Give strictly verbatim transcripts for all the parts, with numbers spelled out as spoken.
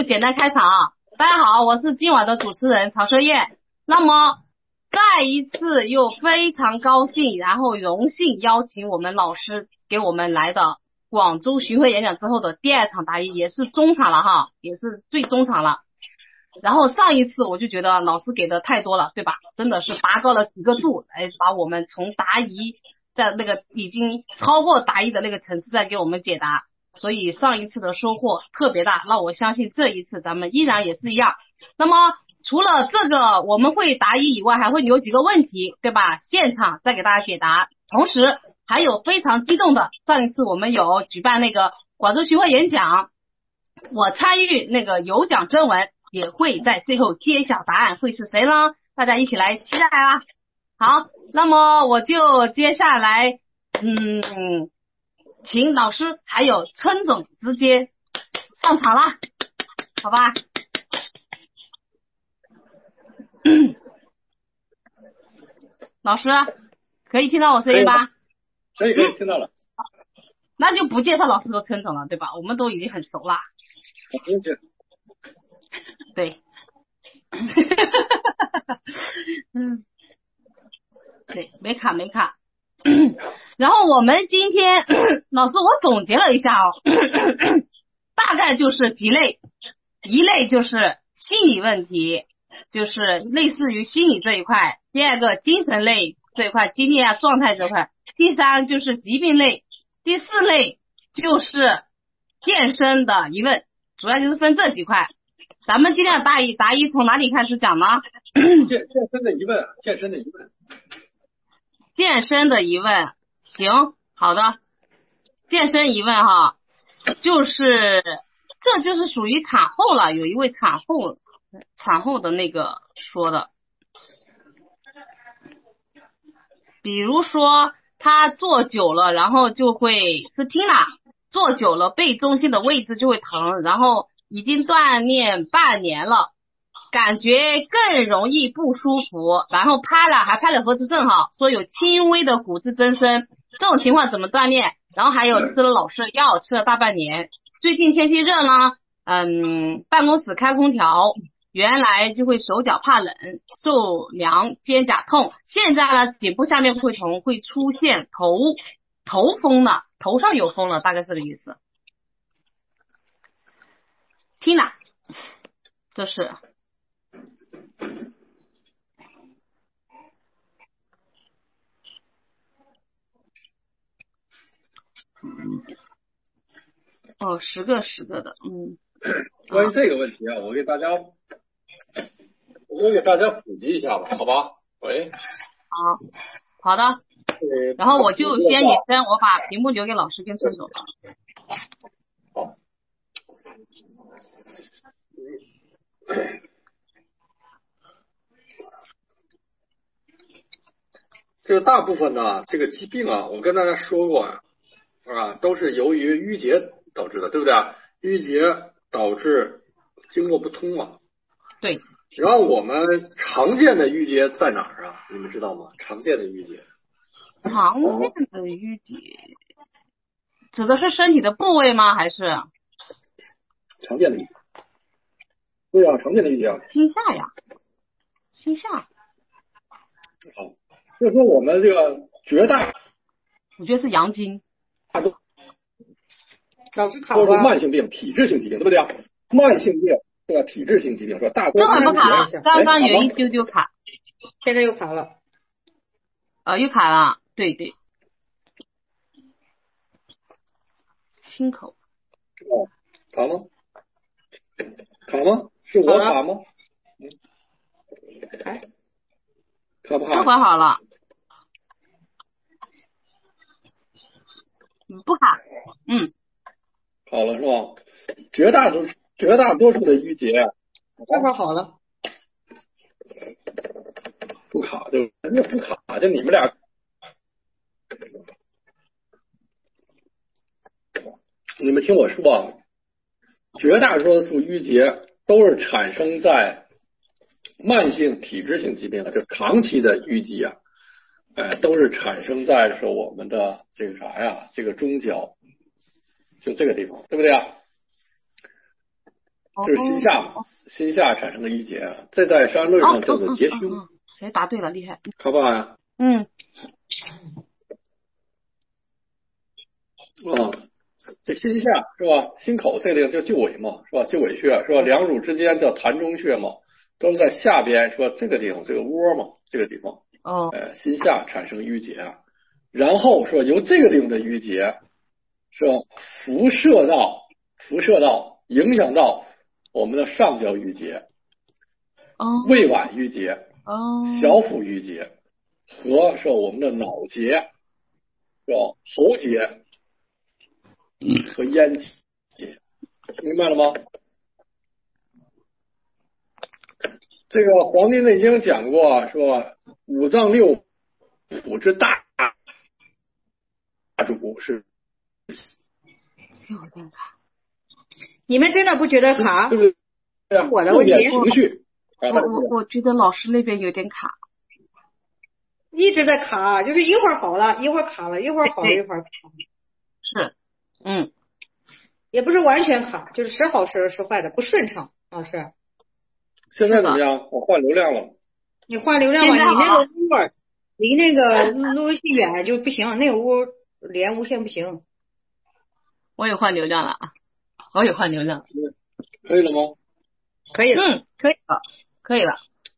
简单开场啊，大家好，我是今晚的主持人曹奢燕。那么再一次又非常高兴，然后荣幸邀请我们老师给我们来的广州巡回演讲之后的第二场答疑，也是中场了哈，也是最中场了。然后上一次我就觉得老师给的太多了，对吧？真的是拔高了几个度，来把我们从答疑在那个已经超过答疑的那个层次再给我们解答。所以上一次的收获特别大，那我相信这一次咱们依然也是一样。那么除了这个我们会答疑以外，还会有几个问题，对吧？现场再给大家解答。同时还有非常激动的，上一次我们有举办那个广州巡回演讲，我参与那个有奖征文，也会在最后揭晓答案，会是谁呢？大家一起来期待啊！好，那么我就接下来嗯请老师还有春总直接上场啦，好吧？老师可以听到我声音吧？ 可以可以听到了。 那就不介绍老师和春总了，对吧？我们都已经很熟啦。 不用介绍。 对。嗯，对，没卡没卡。然后我们今天老师我总结了一下哦，大概就是几类，一类就是心理问题，就是类似于心理这一块；第二个精神类这一块，经历啊状态这块；第三就是疾病类；第四类就是健身的疑问，主要就是分这几块。咱们今天的答疑答疑从哪里开始讲呢？ 健健身的疑问，健身的疑问， 健身的疑问，行，好的，健身疑问哈，就是这就是属于产后了，有一位产后产后的那个说的，比如说他坐久了，然后就会是听了，坐久了背中心的位置就会疼，然后已经锻炼半年了，感觉更容易不舒服，然后拍了还拍了核磁正哈，说有轻微的骨质增生，这种情况怎么锻炼？然后还有吃了老师的药，吃了大半年，最近天气热呢，嗯，办公室开空调，原来就会手脚怕冷，受凉，肩胛痛，现在呢颈部下面会痛，会出现头头风了，头上有风了，大概是这个意思。听了，这是。哦，十个十个的，嗯。 关于这个问题啊，我给大家，我给大家普及一下吧，好吧？喂。 好，好的。然后我就先隐身，我把屏幕留给老师跟春总了。 好。这个大部分呢，这个疾病啊，我跟大家说过啊，啊，都是由于淤结导致的，对不对？淤结导致经络不通嘛。 对。 然后我们常见的淤结在哪儿啊？你们知道吗？常见的淤结。 常见的淤结指的是身体的部位吗？还是？ 常见的淤结。对啊，常见的淤结啊。 心下呀。心下。 好。就是说我们这个绝大， 我觉得是阳经， 大多老师卡都是慢性病、体质性疾病，对不对？慢性病对吧？体质性疾病说大多。 这会不卡了，刚刚有一丢丢卡， 现在又卡了。 呃，又卡了，对对。心口。 哦，卡吗？卡吗？是我卡吗？嗯。 哎， 卡不卡？ 这会好了。不卡，嗯， 好了是吧？绝大多绝大多数的淤结， 这会好了， 不卡就人家不卡，就你们俩，你们听我说啊，绝大多数淤结都是产生在慢性体质性疾病的，就长期的淤积啊。哎，都是产生在说我们的这个啥呀，这个中焦，就这个地方，对不对啊？ 这是心下心下产生的郁结，这在伤寒论上叫做结胸。 哦哦哦哦谁答对了？厉害！ 好不好呀？ 嗯。 啊，这心下是吧？心口这个地方叫鸠尾嘛，是吧？鸠尾穴是吧？两乳之间叫膻中穴嘛，都是在下边是吧？这个地方这个窝嘛，这个地方。 哦。 呃，心下产生郁结，然后是吧？由这个地方的郁结是吧？辐射到辐射到影响到我们的上焦郁结、 哦。 胃脘郁结、 哦。 小腹郁结和是我们的脑结是吧？喉结和咽结，明白了吗？这个《黄帝内经》讲过，说五脏六腑之大主是。 有点卡。 你们真的不觉得卡？ 对不对？对啊， 我的问题。 情绪。 我我我觉得老师那边有点卡。 一直在卡，就是一会儿好了，一会儿卡了，一会儿好了，一会儿卡。 是。嗯。 也不是完全卡，就是时好时时坏的，不顺畅。老师。 现在怎么样？我换流量了。 你换流量吧，你那个屋儿离那个路由器远就不行，那个屋连无线不行。 我也换流量了啊！我也换流量。 可以了吗？ 可以了。 嗯，可以了，可以了。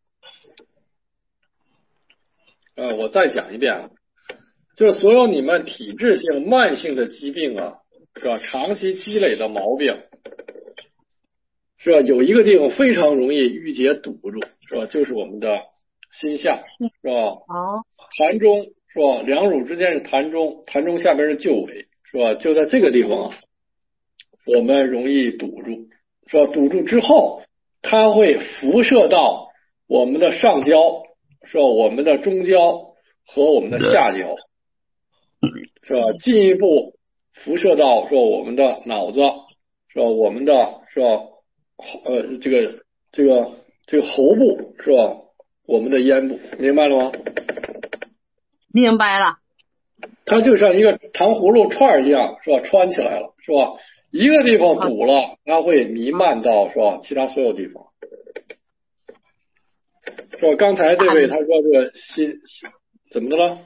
呃，我再讲一遍啊，就是所有你们体质性、慢性的疾病啊，是吧？长期积累的毛病，是吧？有一个地方非常容易郁结堵住，是吧？就是我们的心下，是吧？ 哦。 膻中是吧？两乳之间是膻中，膻中下边是鸠尾，是吧？就在这个地方啊，我们容易堵住，是吧？堵住之后，它会辐射到我们的上焦，是吧？我们的中焦和我们的下焦，是吧？进一步辐射到说我们的脑子，是吧？我们的是吧？呃，这个这个这个喉部是吧？我们的咽部，明白了吗？ 明白了。 它就像一个糖葫芦串一样，是吧？穿起来了，是吧？一个地方堵了，它会弥漫到是吧？其他所有地方，是吧？刚才这位他说这个心怎么的了？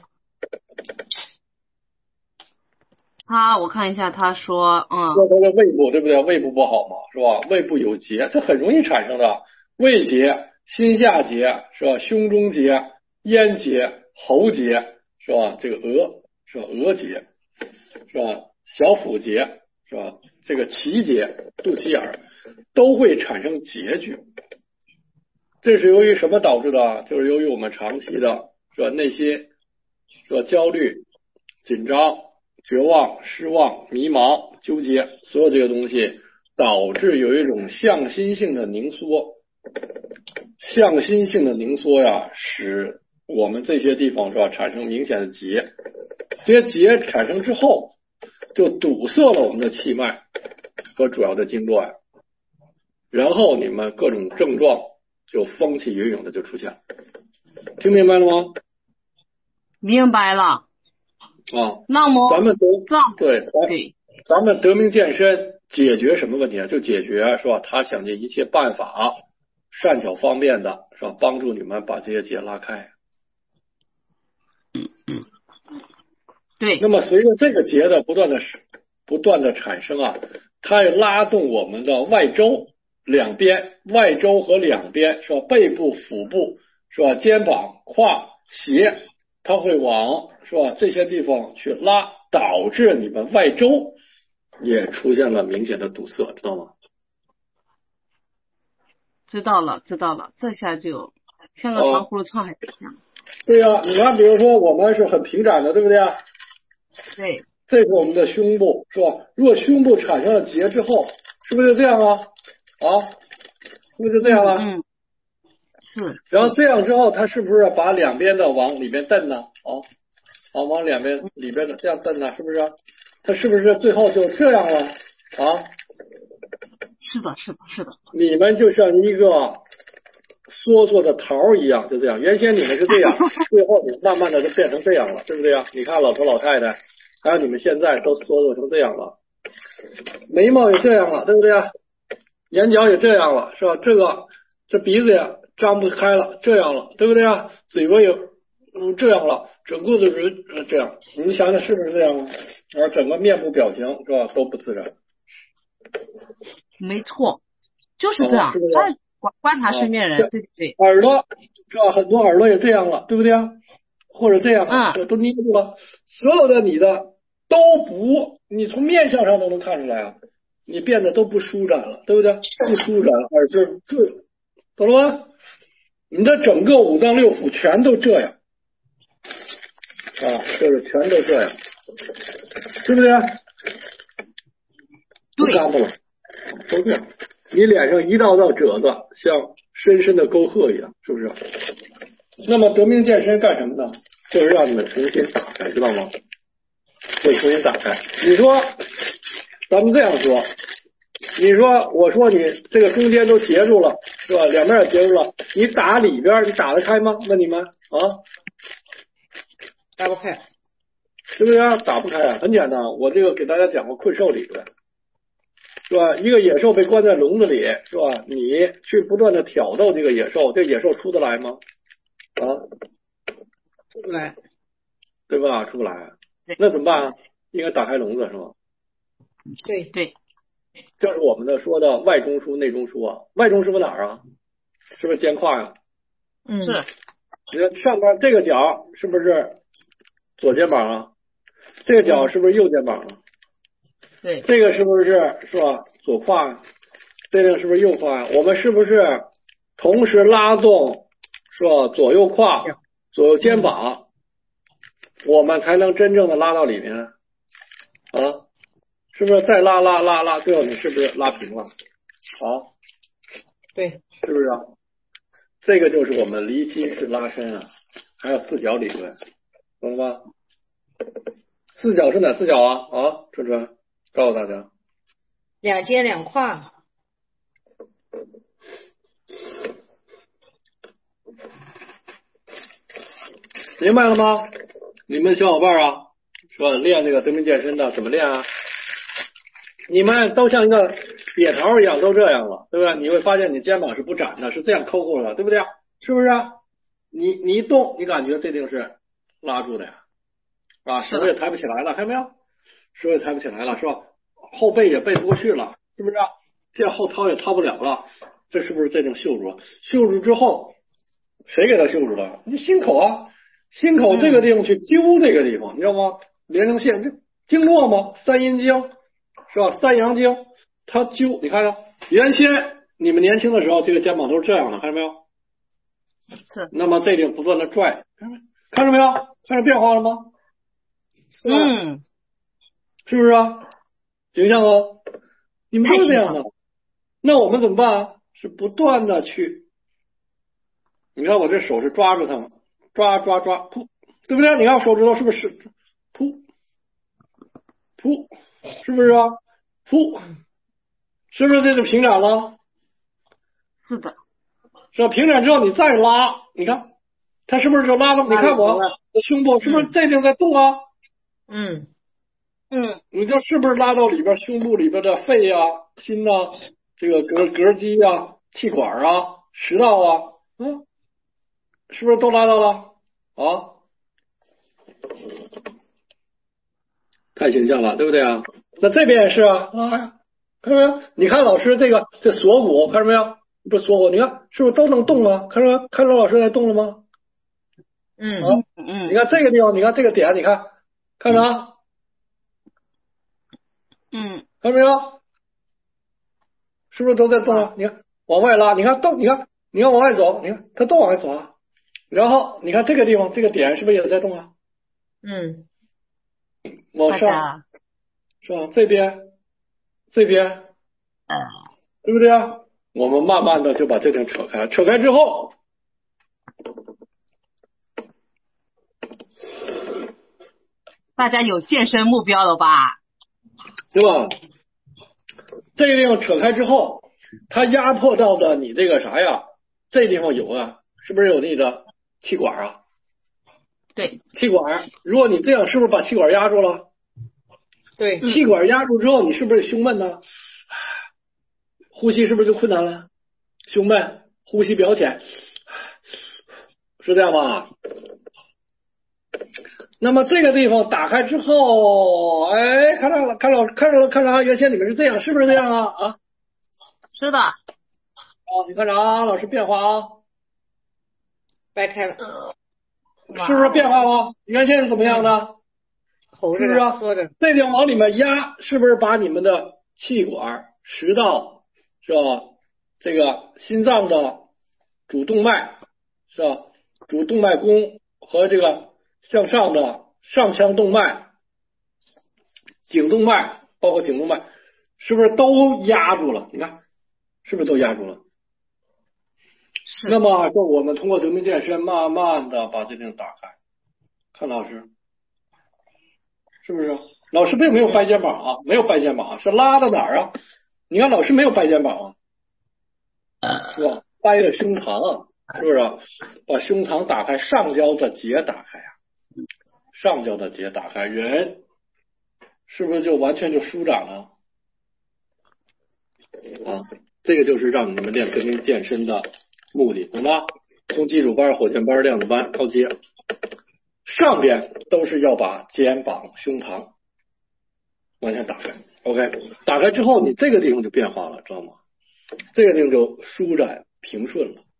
他我看一下，他说嗯， 说他的胃部对不对？胃部不好嘛，是吧？胃部有结，这很容易产生的胃结、心下结是吧？胸中结、咽结、喉结是吧？这个额是吧？额结是吧？小腹结是吧？这个脐结、肚脐眼都会产生结局。这是由于什么导致的？就是由于我们长期的是吧？内心是吧？焦虑、紧张、绝望、失望、迷茫、纠结，所有这些东西导致有一种向心性的凝缩。向心性的凝缩呀，使我们这些地方是吧产生明显的结。这些结产生之后，就堵塞了我们的气脉和主要的经络呀，然后你们各种症状就风起云涌的就出现了。听明白了吗？ 明白了。 啊， 那么咱们得脏对对，咱们得名健身解决什么问题啊？就解决是吧？他想尽一切办法，善巧方便的是吧？帮助你们把这些结拉开。 对。 那么随着这个结的不断的不断的产生啊，它也拉动我们的外周两边，外周和两边是吧？背部、腹部是吧？肩膀、胯、胁，它会往是吧这些地方去拉，导致你们外周也出现了明显的堵塞，知道吗？ 知道了，知道了，这下就像个糖葫芦串还是一样。 对呀、啊，你看，比如说我们是很平展的，对不对啊？ 对。 这是我们的胸部，是吧？如果胸部产生了结之后，是不是就这样啊？啊，是不是就这样啊？ 嗯。是。 然后这样之后，它是不是把两边的往里边蹬呢？啊，啊，往两边里边的这样蹬呢？是不是？它是不是最后就这样了？啊？ 是的，是的，是的。 你们就像一个缩缩的桃一样，就这样。原先你们是这样，最后你慢慢的就变成这样了，对不对啊？你看老头老太太，还有你们现在都缩缩成这样了，眉毛也这样了，对不对啊？ 眼角也这样了，是吧？这个这鼻子也张不开了，这样了，对不对啊？嘴巴也嗯这样了，整个的人呃这样，你想想是不是这样啊？而整个面部表情是吧都不自然。 没错，就是这样。 是不是？ 他观观察身边人， 啊、 对对对。 耳朵是吧？很多耳朵也这样了，对不对啊？或者这样， 嗯， 都捏住了，所有的你的都不，你从面相上都能看出来啊，你变得都不舒展了，对不对？不舒展，而是自，懂了吗？你的整个五脏六腑全都这样啊，就是全都这样，是不是？不干巴了，都这样。你脸上一道道褶子，像深深的沟壑一样，是不是？那么得命健身干什么呢？就是让你们重新打开，知道吗？会重新打开。你说，咱们这样说，你说，我说你这个中间都截住了，是吧？两边也截住了，你打里边，你打得开吗？问你们啊？ 打不开， 是不是啊？打不开啊？很简单，我这个给大家讲过困兽理论，是吧？一个野兽被关在笼子里，是吧？你去不断的挑逗这个野兽，这野兽出得来吗？啊？ 出不来， 对吧？出不来，那怎么办啊？应该打开笼子，是吧？ 对对， 这是我们的说的外中枢、内中枢啊。外中枢哪儿啊？是不是肩胯呀？ 嗯， 是。 你看上边这个角是不是左肩膀啊？这个角是不是右肩膀啊？ 对。 这个是不是是吧？左胯啊？这个是不是右胯啊？我们是不是同时拉动是吧？左右胯、左右肩膀，我们才能真正的拉到里面啊？是不是再拉拉拉拉，最后你是不是拉平了？好， 对， 是不是啊？这个就是我们离心式拉伸啊，还有四角理论，懂了吗？四角是哪四角啊？啊，春春告诉大家， 两肩两胯。 明白了吗？你们小伙伴啊，是吧？练这个得命健身的怎么练啊？你们都像一个瘪桃一样，都这样了，对不对？你会发现你肩膀是不展的，是这样抠过的，对不对？是不是？你你一动，你感觉这定是拉住的呀，啊，手也抬不起来了，看到没有？手也抬不起来了，是吧？后背也背不过去了，是不是？这后掏也掏不了了，这是不是这定袖住了？袖住之后，谁给他袖住了？你心口啊，心口这个地方去揪这个地方，你知道吗？连成线，这经络吗？三阴经是吧？三阳经，它揪，你看看，原先你们年轻的时候，这个肩膀都是这样的，看到没有？ 是。 那么这里不断的拽，看着没有？看着变化了吗？ 嗯， 是不是啊？形象哦，你们都是这样的。那我们怎么办啊？是不断的去，你看我这手是抓住它们，抓抓抓，噗，对不对？你看手指头是不是噗噗，是不是啊？噗，是不是这就平展了？ 是的。 是吧？平展之后你再拉，你看它是不是就拉动？你看我的胸部是不是这地方在动啊？ 嗯嗯， 你这是不是拉到里边胸部里边的肺啊、心呐、啊、这个膈膈肌啊、气管啊、食道啊，嗯，是不是都拉到了啊？太形象了，对不对啊？那这边也是啊，拉呀，看到没有？你看老师这个这锁骨，看到没有？不是锁骨，你看是不是都能动啊？看到没有？看到老师在动了吗？ 嗯啊， 嗯， 你看这个地方，你看这个点，你看看着啊。 嗯， 看到没有？是不是都在动啊？你看往外拉，你看动，你看你看往外走，你看它都往外走啊。然后你看这个地方，这个点是不是也在动啊？ 嗯， 往上是吧？这边这边，对不对啊？我们慢慢的就把这点扯开，扯开之后， 大家有健身目标了吧？ 对吧？这个地方扯开之后，它压迫到的你这个啥呀？这地方有啊，是不是有你的气管啊？ 对， 气管，如果你这样，是不是把气管压住了？ 对， 气管压住之后，你是不是胸闷呢？ 呼吸是不是就困难了？胸闷，呼吸比较浅，是这样吧？那么这个地方打开之后，哎，看到了，看到看到了，看啥？原先里面是这样，是不是这样啊？啊， 是的。 好，你看着啊，老师变化啊， 掰开了， 是不是变化了？原先是怎么样的？ 喉是不是啊？ 说着， 这地方往里面压，是不是把你们的气管、食道是吧？这个心脏的主动脉是吧？主动脉弓和这个向上的上腔动脉、颈动脉，包括颈动脉，是不是都压住了？你看，是不是都压住了？ 是。 那么，就我们通过得名健身，慢慢的把这地方打开。看老师，是不是？老师并没有掰肩膀啊，没有掰肩膀啊，是拉到哪儿啊？你看老师没有掰肩膀啊，是吧？掰的胸膛啊，是不是？把胸膛打开，上焦的结打开啊，上焦的结打开，人是不是就完全就舒展了？啊，这个就是让你们练得名健身的目的，懂吗？从基础班、火箭班、量子班、高阶，上边都是要把肩膀、胸膛完全打开。OK， 打开之后，你这个地方就变化了，知道吗？这个地方就舒展平顺了，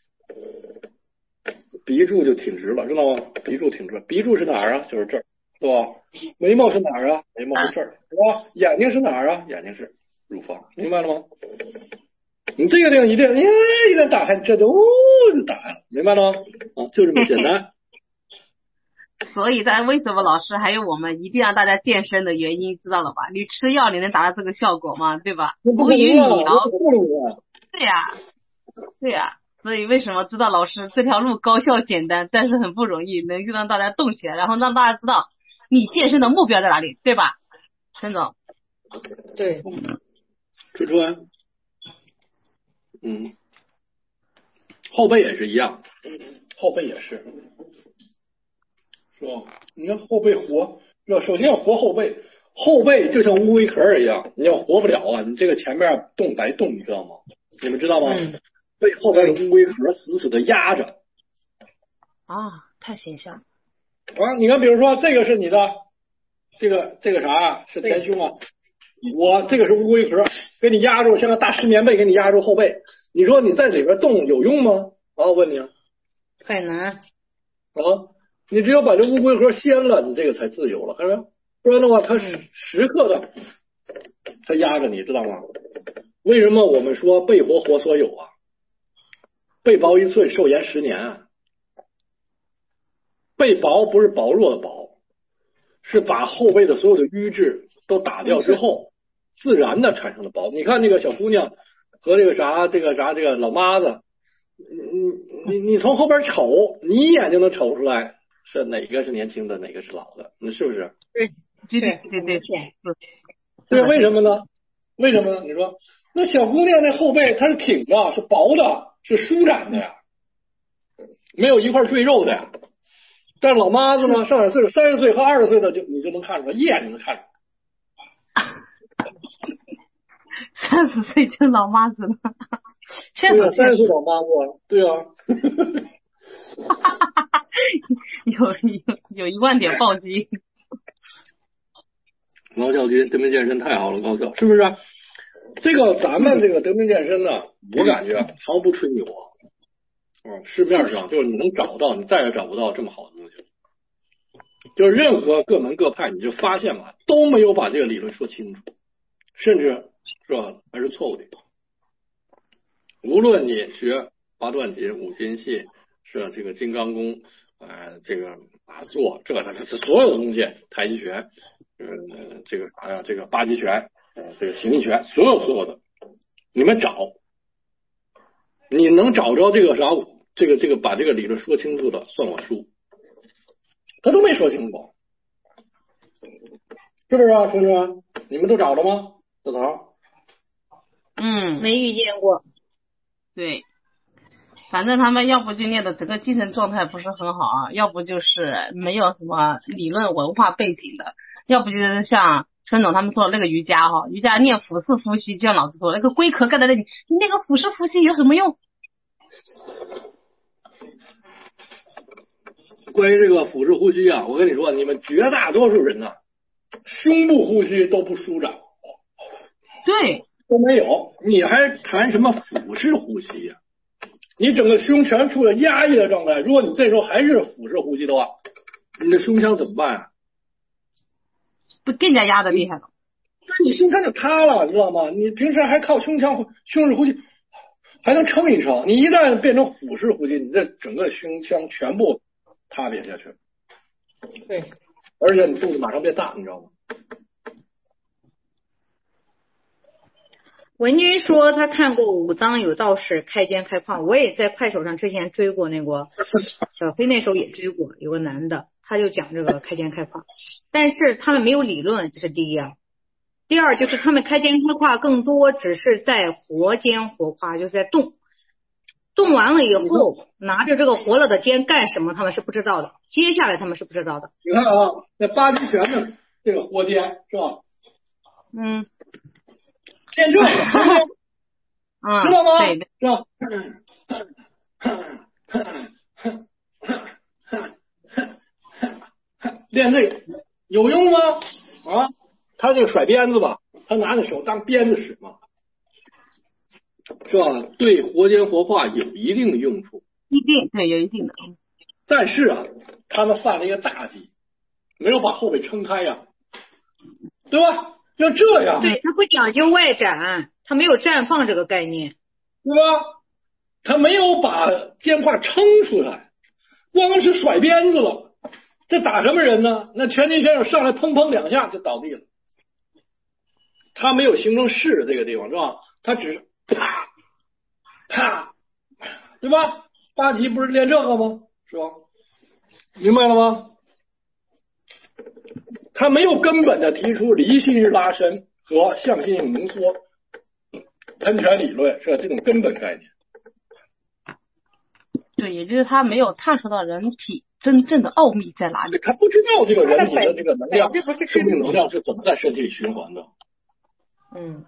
鼻柱就挺直了，知道吗？鼻柱挺直，鼻柱是哪儿啊？就是这儿，对吧？眉毛是哪儿啊？眉毛是这儿，是吧？眼睛是哪儿啊？眼睛是乳房，明白了吗？你这个地方一定，哎，一旦打开，这就哦就打开了，明白了吗？啊，就这么简单。 所以在为什么老师还有我们一定让大家健身的原因，知道了吧？你吃药你能达到这个效果吗？对吧？ 不与你聊。 对呀，对呀。所以为什么知道老师这条路高效简单，但是很不容易，能让大家动起来，然后让大家知道你健身的目标在哪里，对吧？陈总。 对。 春春。嗯。后背也是一样，后背也是。是吧？你看后背活，要首先要活后背，后背就像乌龟壳一样，你要活不了啊，你这个前面动白动，你知道吗？你们知道吗？ 嗯、 被后边的乌龟壳死死的压着。 啊，太形象啊！你看，比如说这个是你的，这个这个啥是前胸啊？我这个是乌龟壳，给你压住，像个大湿棉被给你压住后背。你说你在里边动有用吗？啊，我问你啊， 很难啊。你只有把这乌龟壳掀了，你这个才自由了，看到没有？不然的话，它是时刻的，它压着你，知道吗？为什么我们说背活活所有啊？背薄一寸，寿延十年啊。背薄不是薄弱的薄，是把后背的所有的瘀滞都打掉之后，自然的产生的薄。你看那个小姑娘和这个啥，这个啥，这个老妈子，你你你从后边瞅，你一眼就能瞅出来。是哪个是年轻的，哪个是老的，那是不是？ 对， 对对对对对，为什么呢？为什么呢？你说那小姑娘那后背它是挺的，是薄的，是舒展的呀，没有一块赘肉的呀。但是老妈子呢，上点岁数，三十岁和二十岁的就你就能看出来，一眼就能看出来。 三十岁就老妈子了，确实， 三十岁老妈子，对啊。 有有有一万点暴击。 毛教军得名健身太好了，高效，是不是？这个咱们这个得名健身呢，我感觉毫不吹牛啊。嗯，市面上就是你能找到，你再也找不到这么好的东西。就是任何各门各派，你就发现嘛，都没有把这个理论说清楚，甚至是吧，还是错误的。无论你学八段锦、五禽戏，是吧，这个金刚功，呃，这个打坐，这这这所有的东西，太极拳，呃，这个啥呀，这个八极拳，呃，这个形意拳，所有所有的，你们找，你能找着这个啥，这个这个把这个理论说清楚的，算我输。他都没说清楚，是不是啊，同学们？你们都找着吗？小曹？ 嗯， 没遇见过。 对，反正他们要不就练的整个精神状态不是很好啊，要不就是没有什么理论文化背景的，要不就是像陈总他们做的那个瑜伽哈，瑜伽念腹式呼吸，就像老师说那个龟壳盖在那里，你那个腹式呼吸有什么用？ 关于这个腹式呼吸啊，我跟你说，你们绝大多数人呢，胸部呼吸都不舒展， 对， 都没有，你还谈什么腹式呼吸呀、啊？你整个胸全处在压抑的状态，如果你这时候还是腹式呼吸的话，你的胸腔怎么办啊？ 不更加压得厉害了？ 那你胸腔就塌了，你知道吗？你平时还靠胸腔胸式呼吸，还能撑一撑，你一旦变成腹式呼吸，你这整个胸腔全部塌瘪下去。 对， 而且你肚子马上变大，你知道吗？ 文君说他看过武当有道士开间开矿，我也在快手上之前追过那个小飞，那时候也追过，有个男的他就讲这个开间开矿，但是他们没有理论，这是第一啊。第二就是他们开间开矿更多只是在活间活跨，就是在动，动完了以后拿着这个活了的间干什么他们是不知道的，接下来他们是不知道的。 你看啊，那八极拳的这个活间是吧？ 嗯， 练这个， 嗯， 知道吗？ 对， 是吧？练这个有用吗？啊，他这个甩鞭子吧，他拿着手当鞭子使嘛，是吧？对活间活化有一定的用处， 一定对，有一定的。 但是啊，他们犯了一个大忌，没有把后背撑开呀、啊，对吧？要这样， 对，他不讲究外展，他没有绽放这个概念， 对吧？他没有把肩胯撑出来，光是甩鞭子了，这打什么人呢？那拳击选手上来砰砰两下就倒地了，他没有形成势这个地方是吧？他只是啪啪，对吧？八极不是练这个吗？是吧？明白了吗？他没有根本的提出离心拉伸和向心性浓缩喷泉理论，是吧？这种根本概念。 对，也就是他没有探索到人体真正的奥秘在哪里。 他不知道这个人体的这个能量，生命能量是怎么在身体里循环的。 嗯。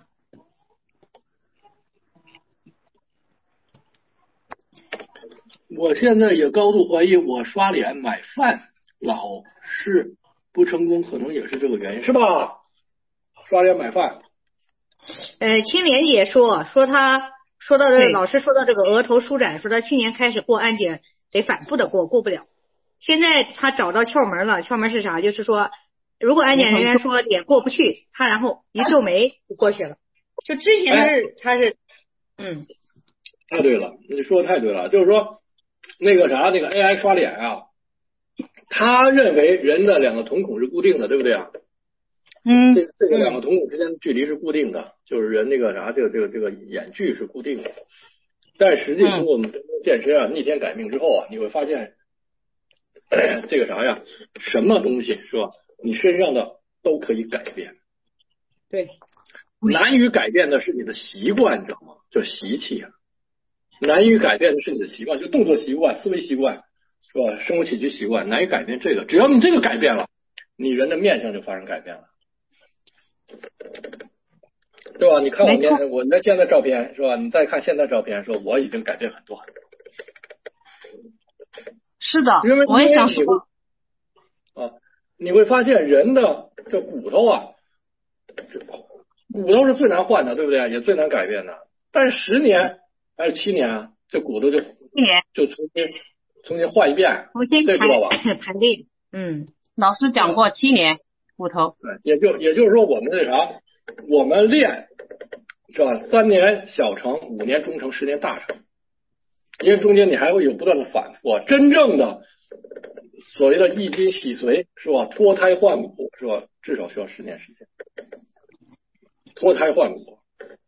我现在也高度怀疑，我刷脸买饭老是不成功，可能也是这个原因，是吧？刷脸买饭。 呃，青莲姐说说她说到这个，老师说到这个额头舒展，说她去年开始过安检得反复的过，过不了。现在她找到窍门了，窍门是啥？就是说，如果安检人员说脸过不去，她然后一皱眉就过去了。就之前她是她是，嗯， 太对了，你说的太对了，就是说那个啥，那个 A I 刷脸啊，他认为人的两个瞳孔是固定的，对不对啊？ 嗯， 这这个两个瞳孔之间的距离是固定的，就是人那个啥，这个这个这个眼距是固定的。但实际通过我们健身啊，逆天改命之后啊，你会发现，这个啥呀，什么东西是吧？你身上的都可以改变。 对， 难于改变的是你的习惯，你知道吗？叫习气啊。难于改变的是你的习惯，就动作习惯、思维习惯，是吧？生活起居习惯，难以改变这个。只要你这个改变了，你人的面相就发生改变了。对吧？你看我面，我那现在照片是吧？你再看现在照片，说我已经改变很多很多。 是的， 因为我也想说啊，你会发现人的这骨头啊，骨头是最难换的，对不对？也最难改变的。但是十年还是七年啊，这骨头就七年就重新重新换一遍， 重新这知道吧？ 排列，嗯， 老师讲过七年骨头， 对，也就也就是说我们这啥，我们练是吧？三年小成，五年中成，十年大成。因为中间你还会有不断的反复啊，真正的所谓的易筋洗髓是吧？脱胎换骨是吧？至少需要十年时间。脱胎换骨。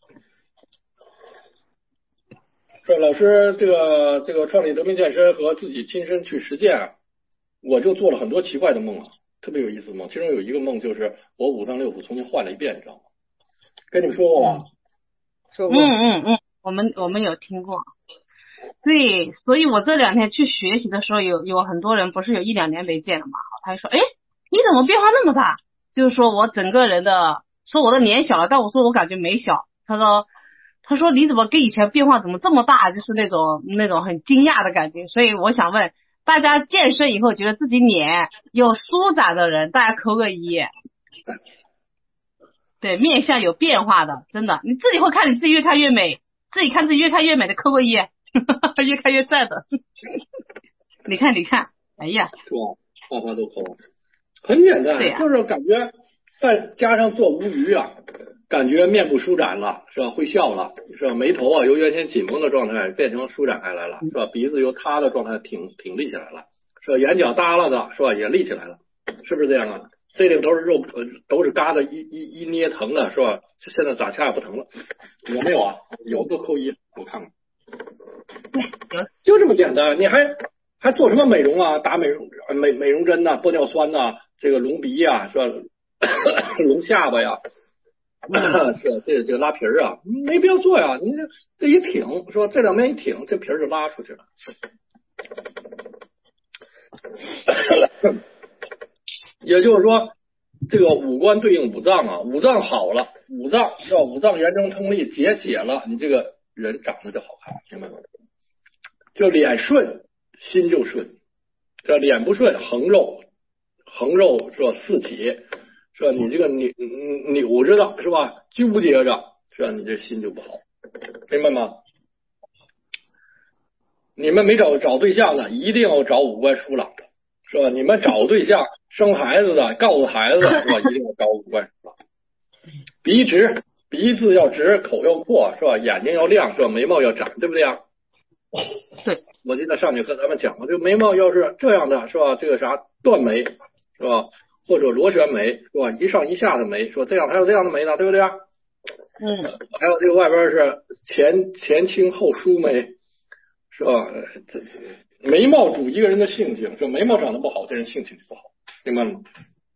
是老师这个这个创立德明健身和自己亲身去实践，我就做了很多奇怪的梦啊，特别有意思的梦。其中有一个梦就是我五脏六腑重新换了一遍，你知道吗？跟你们说过吧？ 说过。 嗯嗯嗯，我们我们有听过。对，所以我这两天去学习的时候，有有很多人不是有一两年没见了嘛，他就说，哎，你怎么变化那么大？ 就是说我整个人的，说我的脸小了，但我说我感觉没小。他说，他说你怎么跟以前变化怎么这么大，就是那种那种很惊讶的感觉。所以我想问大家，健身以后觉得自己脸有舒展的人，大家扣个一。对，面相有变化的，真的，你自己会看你自己越看越美，自己看自己越看越美的扣个一，越看越赞的。你看，你看，哎呀， 是吧？花花都扣，很简单， 对呀、 就是感觉再加上做无鱼啊，感觉面部舒展了，是吧？会笑了，是吧？眉头啊由原先紧绷的状态变成舒展开来了，是吧？鼻子由塌的状态挺挺立起来了，是吧？眼角耷拉的，是吧？也立起来了，是不是这样啊？这里头是肉，呃，都是疙瘩一一一捏疼的，是吧？现在咋掐也不疼了，有没有啊？有就扣一，我看看。就这么简单，你还还做什么美容啊？打美容美美容针呐、啊，玻尿酸呐、啊，这个隆鼻呀、啊，是吧？隆下巴呀，是这这个拉皮儿啊，没必要做呀。你这这一挺是吧？这两边一挺，这皮儿就拉出去了。也就是说，这个五官对应五脏啊，五脏好了，五脏是吧？五脏元正通利，结解了，你这个人长得就好看，明白吗？就脸顺，心就顺；这脸不顺，横肉，横肉是吧？四体是吧？你这个扭扭着的是吧？纠结着是吧？你这心就不好，明白吗？你们没找找对象的，一定要找五官疏朗的，是吧？你们找对象生孩子的，告诉孩子是吧？一定要找五官疏朗，鼻直，鼻子要直，口要阔是吧？眼睛要亮是吧？眉毛要展，对不对啊？ 对， 我记得上节课咱们讲过，这个眉毛要是这样的是吧？这个啥断眉是吧？或者螺旋眉是吧？一上一下的眉，说这样还有这样的眉呢，对不对啊？ 嗯， 还有这个外边是前前清后疏眉，是吧？这眉毛主一个人的性情，这眉毛长得不好，这人性情就不好，明白吗？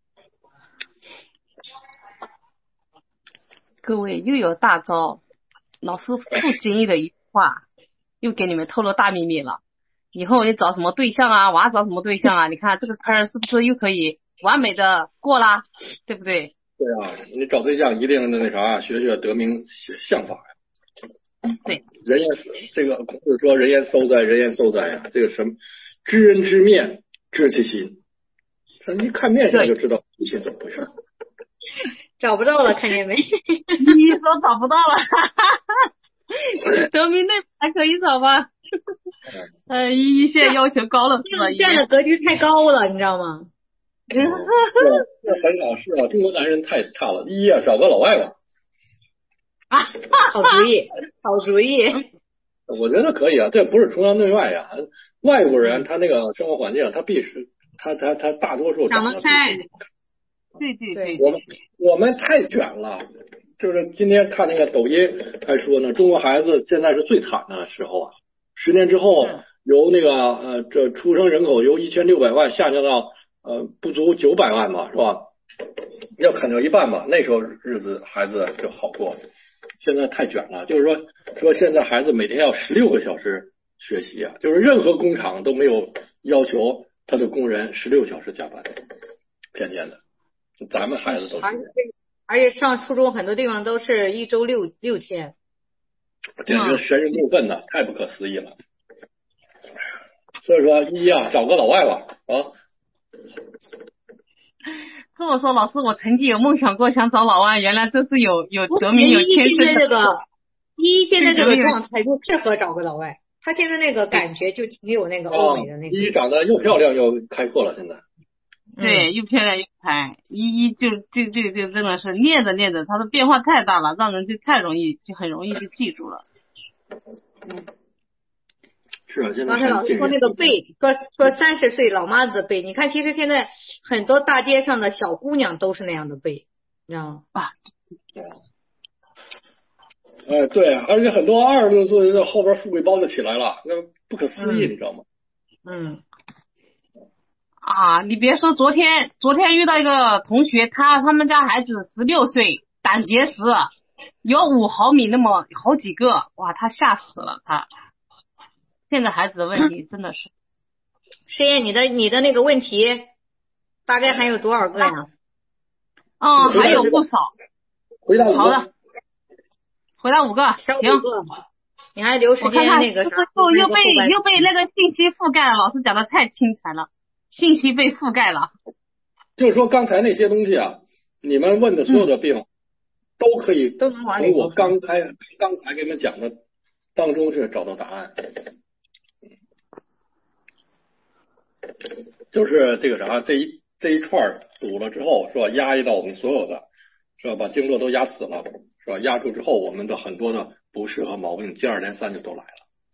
各位又有大招，老师不经意的一句话，又给你们透露大秘密了。以后你找什么对象啊，娃找什么对象啊？你看这个坑是不是又可以完美的过啦？对不对？ 对啊，你找对象一定的那啥，学学德明相法呀。 对， 人言这个孔子说人言搜哉，人言搜哉呀，这个什么知人知面，知其心。这你看面相就知道脾气怎么回事。 找不到了，看见没？ 你说找不到了，德明那还可以找吧？呃，一一线要求高了是吧？ 这样的格局太高了，你知道吗？ 是啊，这很老是啊，中国男人太差了。一啊，找个老外吧。 啊， 好主意，好主意。 我觉得可以啊，这不是崇洋媚外呀、啊。外国人他那个生活环境，他必须他他他大多数长得开。 对对对， 我们我们太卷了。就是今天看那个抖音还说呢，中国孩子现在是最惨的时候啊。十年之后，由那个呃这出生人口由一千六百万下降到呃不足九百万吧，是吧？要砍掉一半吧，那时候日子孩子就好过。现在太卷了，就是说说现在孩子每天要十六个小时学习啊，就是任何工厂都没有要求他的工人十六小时加班，天天的。咱们孩子都是， 而且上初中很多地方都是一周六六天， 简直神人共愤呐，太不可思议了。所以说，一啊，找个老外吧啊。 这么说，老师，我曾经有梦想过想找老外，原来这是有有德明有天生的。 这个一现在这个状态就适合找个老外，他现在那个感觉就挺有那个欧美的那个。 一长得又漂亮又开阔了，现在。 对，又漂亮又开，一一就就这个就真的是练着练着，它的变化太大了，让人就太容易就很容易就记住了。 嗯，是啊，现在刚才老师说那个背，说说三十岁老妈子的背，你看其实现在很多大街上的小姑娘都是那样的背，你知道吗？ 啊， 哎，对，而且很多二十多岁的后边富贵包就起来了，那不可思议， 嗯、 你知道吗？ 嗯。 啊，你别说，昨天昨天遇到一个同学，他他们家孩子十六岁，胆结石，有五毫米那么好几个，哇，他吓死了他。现在孩子的问题真的是。 实验你的你的那个问题，大概还有多少个呀？ 嗯，还有不少。 回答五个。 好的，回答五个，行。 你还留时间那个啥？ 又又被又被那个信息覆盖了，老师讲的太精彩了，信息被覆盖了。 就是说刚才那些东西啊，你们问的所有的病，嗯、都可以从我刚才刚才给你们讲的当中是找到答案。就是这个啥，这一这一串堵了之后，是吧？压抑到我们所有的，是吧？把经络都压死了，是吧？压住之后，我们的很多的不适和毛病接二连三就都来了。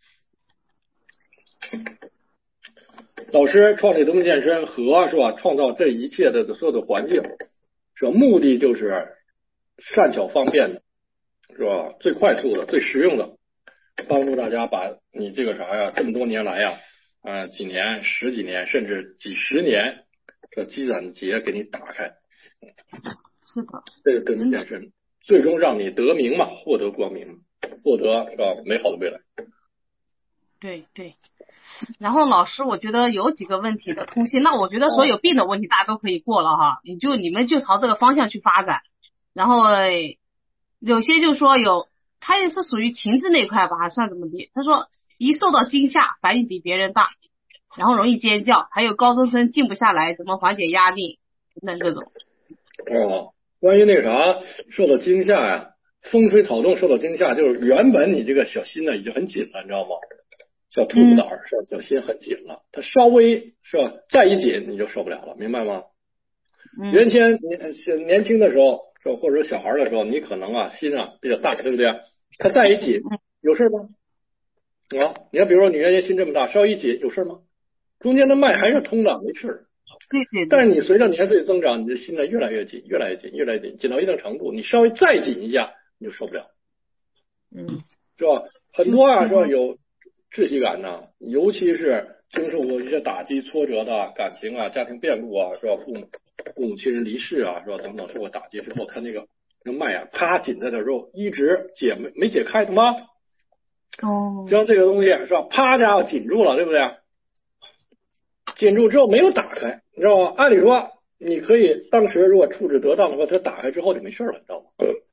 老师创立东健身和是吧？创造这一切的所有的环境，是吧？目的就是善巧方便的，是吧？最快速的、最实用的，帮助大家把你这个啥呀，这么多年来呀。啊，几年、十几年，甚至几十年，这积攒的结给你打开。 是的， 这个跟健身，最终让你得名嘛，获得光明，获得是吧美好的未来。 对对。然后老师，我觉得有几个问题的通信，那我觉得所有病的问题大家都可以过了哈，你就你们就朝这个方向去发展。然后有些就说有。他也是属于情志那块吧，还算怎么的？他说一受到惊吓，反应比别人大，然后容易尖叫，还有高中生静不下来，怎么缓解压力等等这种。 哦，关于那个啥受到惊吓呀，风吹草动受到惊吓，就是原本你这个小心呢已经很紧了，你知道吗？小兔子胆是吧？小心很紧了，它稍微是吧再一紧你就受不了了，明白吗？ 嗯、 原先年年轻的时候。或者小孩的时候，你可能啊心啊比较大，对不对？他再一紧，有事吗？啊，你看，比如说你原先心这么大，稍微一紧，有事吗？中间的脉还是通的，没事。 对对。 但是你随着年岁增长，你的心呢越来越紧，越来越紧，越来越紧，紧到一定程度，你稍微再紧一下，你就受不了。 嗯， 是吧？很多啊，是吧？有窒息感呢，尤其是经受过一些打击、挫折的感情啊、家庭变故啊，是吧？父母。父母亲人离世啊，是吧？等等受过打击之后，他那个那脉啊，啪紧在那之后，一直解没没解开，懂吗？ 哦。 像这个东西是吧？啪家伙紧住了，对不对？紧住之后没有打开，你知道吗？按理说你可以当时如果处置得当的话，它打开之后就没事了，你知道吗？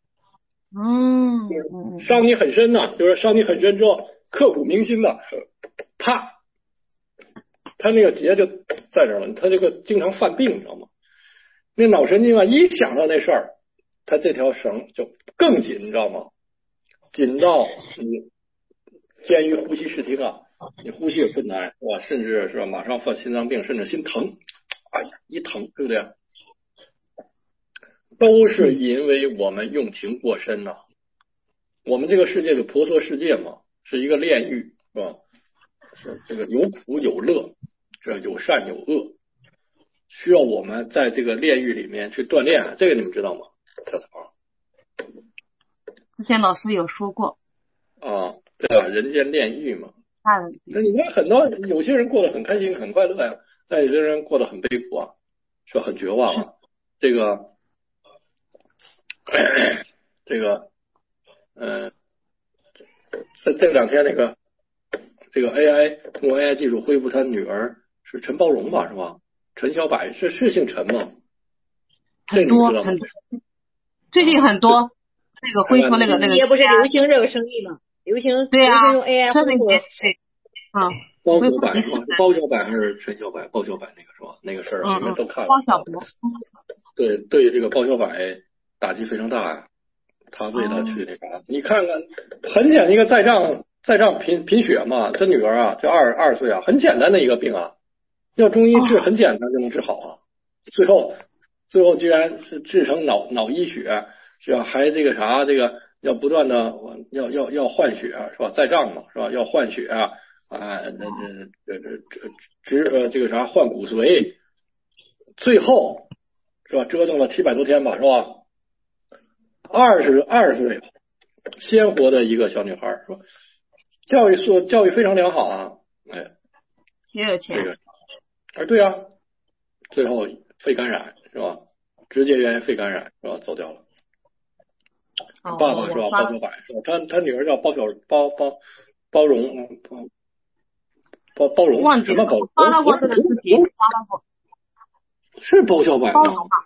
嗯。 伤你很深呐，就是伤你很深之后，刻骨铭心的，啪，他那个结就在这了，他这个经常犯病，你知道吗？那脑神经啊，一想到那事儿，它这条绳就更紧，你知道吗？紧到你监于呼吸室听啊，你呼吸有困难，是吧？甚至是吧，马上犯心脏病，甚至心疼，哎呀，一疼，对不对？都是因为我们用情过深呐、啊。我们这个世界的婆娑世界嘛，是一个炼狱，是吧？是这个有苦有乐，是有善有恶。需要我们在这个炼狱里面去锻炼，这个你们知道吗？小曹， 之前老师有说过啊，对吧？人间炼狱嘛。 嗯。 那你看很多有些人过得很开心很快乐呀，但有些人过得很悲苦啊，是很绝望啊。这个这个呃，这这两天那个这个 A I 通过 A I 技术恢复他女儿是陈包容吧，是吧？陈小柏是是姓陈吗？ 很多很多，最近很多那个恢复那个那个， 也不是流行这个生意嘛，流行对啊， 流行用 A I 恢复。 啊， 包小柏是吧？包小柏还是陈小柏？包小柏那个是吧？那个事儿你们都看了。 包小柏。 对对，这个包小柏打击非常大呀，他为他去那啥，你看看，很简单一个再障再障贫贫血嘛，他女儿啊，就二二十岁啊，很简单的一个病啊。要中医治很简单就能治好啊，最后最后居然是治成脑脑溢血，是吧？还这个啥，这个要不断的要要要换血是吧？再障嘛是吧？要换血啊，那那这这这植呃这个啥换骨髓，最后是吧？折腾了七百多天吧是吧？二十二十岁鲜活的一个小女孩是吧？教育素教育非常良好啊，哎， 也有钱。 这个啊，对啊，最后肺感染是吧？直接原因肺感染是吧？走掉了。 哦、 爸爸是吧？包小柏是吧？他他女儿叫包小包包包容包包容忘记什么包？ 发到过这个视频，发到过。 是包小柏吗？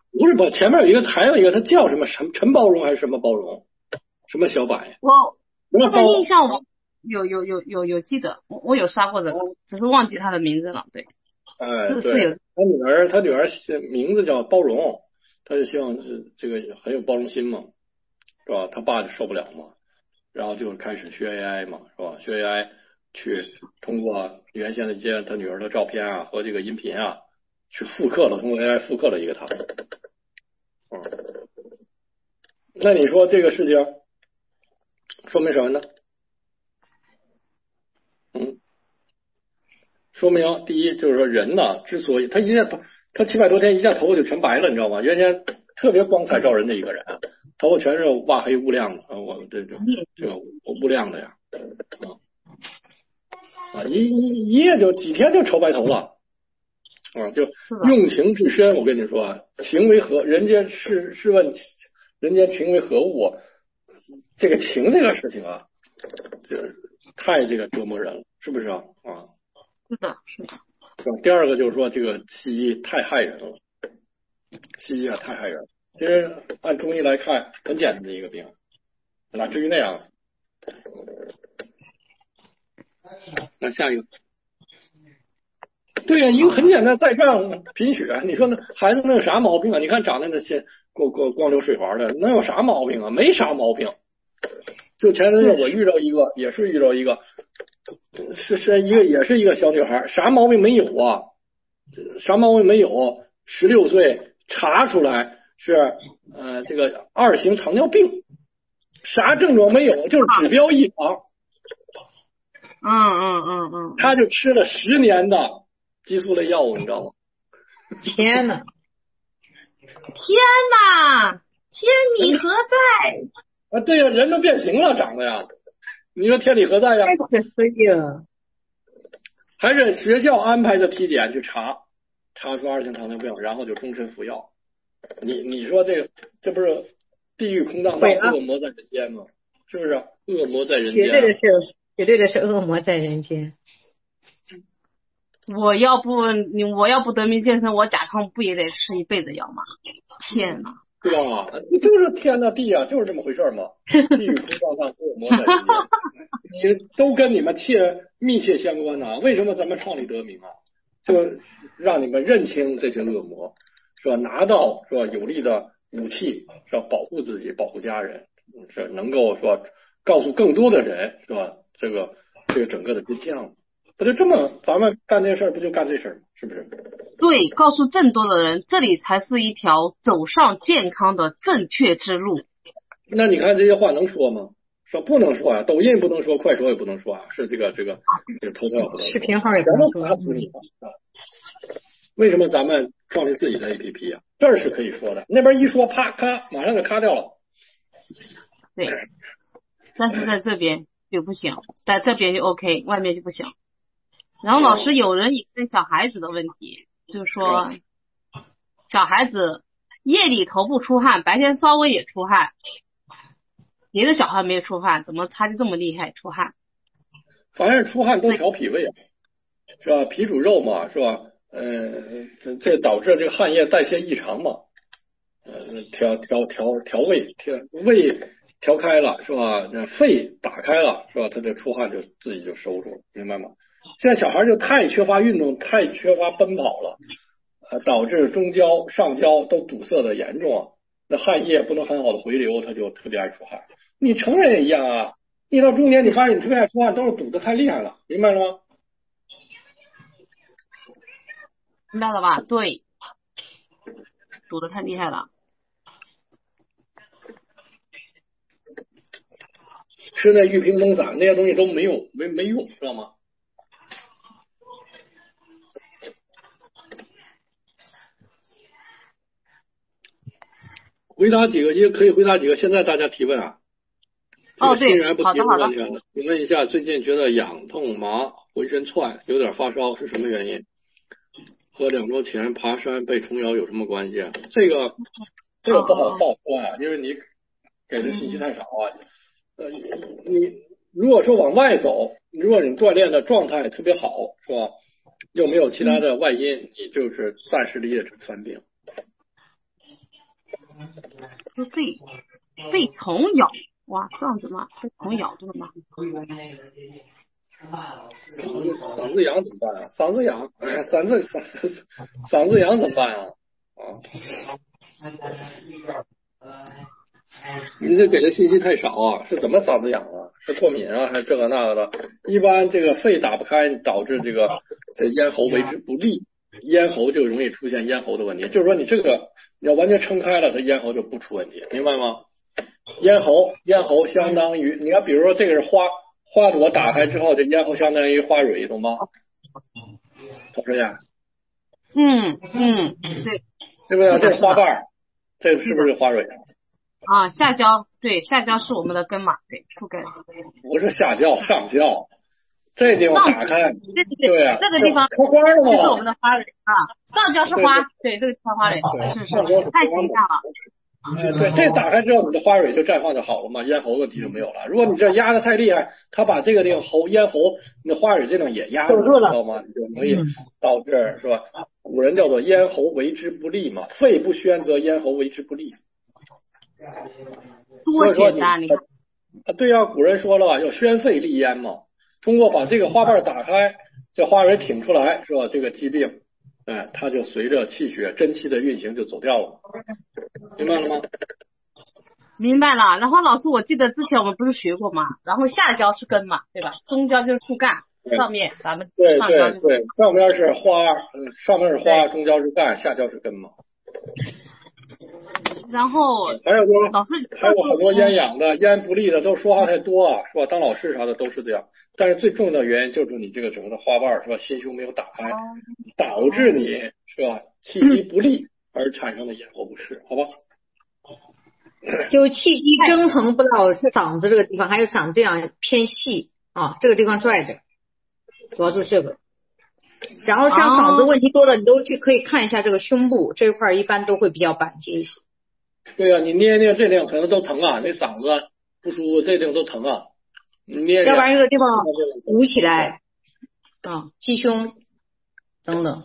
不是不，前面有一个还有一个，他叫什么陈陈包容还是什么包容？什么小板呀？ 我这这个印象我有有有有有记得，我我有刷过这个，只是忘记他的名字了。对， 哎， 是对， 有他女儿他女儿名字叫包容，他就希望是这个很有包容心嘛，是吧？他爸就受不了嘛，然后就开始学 A I 嘛，是吧？学 A I 去通过原先的一些他女儿的照片啊和这个音频啊，去复刻了，通过 A I 复刻了一个他。嗯，那你说这个事情说明什么呢？嗯，说明第一就是说人呢，之所以他一下头他七百多天一下头发就全白了，你知道吗？原先特别光彩照人的一个人，头发全是瓦黑乌亮的，啊，我这这这个乌亮的呀，啊，一一一夜就几天就愁白头了，啊，就用情至深。我跟你说啊，情为何？人间试试问，人间情为何物？这个情这个事情啊，这太这个折磨人了，是不是啊？啊， 是的，是的。 第二个就是说，这个西医太害人了，西医啊太害人了。其实按中医来看，很简单的一个病，哪至于那样？那下一个，对呀、啊，一个很简单，再战贫血。你说那孩子能有啥毛病啊？你看长得那些光光光流水滑的，能有啥毛病啊？没啥毛病。就前阵子我遇到一个，也是遇到一个，是是一个也是一个小女孩，啥毛病没有啊？啥毛病没有？十六岁查出来是呃这个二型糖尿病，啥症状没有，就是指标异常。 嗯嗯嗯嗯， 他就吃了十年的激素类药物，你知道吗？ 天哪！ 天哪！天理何在？ 啊，对呀、啊，人都变形了，长得呀，你说天理何在呀？ 太可惜了。 还是学校安排的体检去查，查出二型糖尿病，然后就终身服药。你你说这个这不是地狱空荡荡，恶魔在人间吗？是不是？恶魔在人间、啊， 绝对的是，绝对的是恶魔在人间。 我要不你我要不得病健身，我甲亢不也得吃一辈子药吗？天哪！ 对吧？你就是天呐地啊，就是这么回事嘛。地狱空荡荡，恶魔在人间，你都跟你们切密切相关呐、啊。为什么咱们创立得名啊？就让你们认清这些恶魔，是吧？拿到是吧有力的武器，是吧？保护自己，保护家人，是能够说告诉更多的人，是吧？这个这个整个的真相。不就这么，咱们干这事儿不就干这事儿吗？是不是？ 对，告诉更多的人，这里才是一条走上健康的正确之路。 那你看这些话能说吗？说不能说啊，抖音不能说，快手也不能说啊，是这个这个这个头条也不能说， 视频号也不能说， 打死你了、嗯。为什么咱们创立自己的 A P P 啊？这儿是可以说的，那边一说，啪咔，马上就咔掉了。 对，但是在这边就不行，在这边就 OK， 外面就不行。然后老师有人也问小孩子的问题，就是说小孩子夜里头不出汗，白天稍微也出汗，别的小孩没有出汗，怎么他就这么厉害出汗？ 反正出汗都调脾胃，是吧？脾主肉嘛，是吧？呃，这这导致这个汗液代谢异常嘛，呃，调调调调胃，调胃调开了，是吧？那肺打开了，是吧？他这出汗就自己就收住了，明白吗？现在小孩就太缺乏运动，太缺乏奔跑了，呃，导致中焦、上焦都堵塞的严重啊。那汗液不能很好的回流，他就特别爱出汗。你成人也一样啊，一到中年你发现你特别爱出汗，都是堵得太厉害了，明白了吗？ 明白了吧？对，堵得太厉害了。 吃那玉屏风散那些东西都没用，没没用，知道吗？回答几个，也可以回答几个。现在大家提问啊。 哦，对，好的好的。 请问一下，最近觉得痒痛麻，浑身窜，有点发烧，是什么原因？和两周前爬山被虫咬有什么关系啊？这个这个不好报说啊，因为你给的信息太少啊。呃，你如果说往外走，如果你锻炼的状态特别好，是吧？又没有其他的外因，你就是暂时理解成犯病。 就被被虫咬，哇，这样子吗？被虫咬着了吗？ 嗓子痒怎么办啊？嗓子痒，嗓子嗓子嗓子痒怎么办啊？啊，你这给的信息太少啊！是怎么嗓子痒啊？是过敏啊，还是这个那个的？一般这个肺打不开，导致这个这咽喉为之不利，咽喉就容易出现咽喉的问题。就是说你这个你要完全撑开了，它咽喉就不出问题，明白吗？咽喉咽喉相当于你看，比如说这个是花。花朵打开之后，这咽喉相当于花蕊，懂吗？同志呀， 嗯嗯，对， 对不对？这是花瓣，这是不是花蕊啊？下焦，对，下焦是我们的根嘛，对，树根。 不是下焦，上焦。这地方打开，对呀， 这个地方开花了吗？ 这是我们的花蕊啊，上焦是花，对，这个叫花蕊，是是，太形象了。 哎，对，这打开之后，你的花蕊就绽放就好了嘛，咽喉问题就没有了。如果你这压的太厉害，它把这个地方喉咽喉，你的花蕊这种也压住了，知道吗？你就容易导致是吧？古人叫做咽喉为之不利嘛，肺不宣则咽喉为之不利。 多简单，你看。 啊，对呀、啊，古人说了要宣肺利咽嘛，通过把这个花瓣打开，这花蕊挺出来，是吧？这个疾病。哎，它就随着气血真气的运行就走掉了，明白了吗？ 明白了。然后老师，我记得之前我们不是学过吗？然后下焦是根嘛，对吧？中焦就是树干，上面咱们对上焦对对，上面是花，嗯，上面是花，中焦是干，下焦是根嘛。 然后还有就是老师还有很多咽痒的、咽不利的，都说话太多啊，是吧？当老师啥的都是这样。但是最重要的原因就是你这个整个的花瓣是吧，心胸没有打开，导致你是吧气机不利而产生的咽喉不适，好吧？ 就气机蒸腾不到嗓子这个地方，还有嗓子这样偏细啊，这个地方拽着，主要就是这个。然后像嗓子问题多了，你都去可以看一下这个胸部这一块，一般都会比较板结一些。 对呀、啊，你捏捏这地方可能都疼啊，那嗓子不舒服，这地方都疼啊。你捏， 要不然这个地方鼓起来啊，鸡胸等等。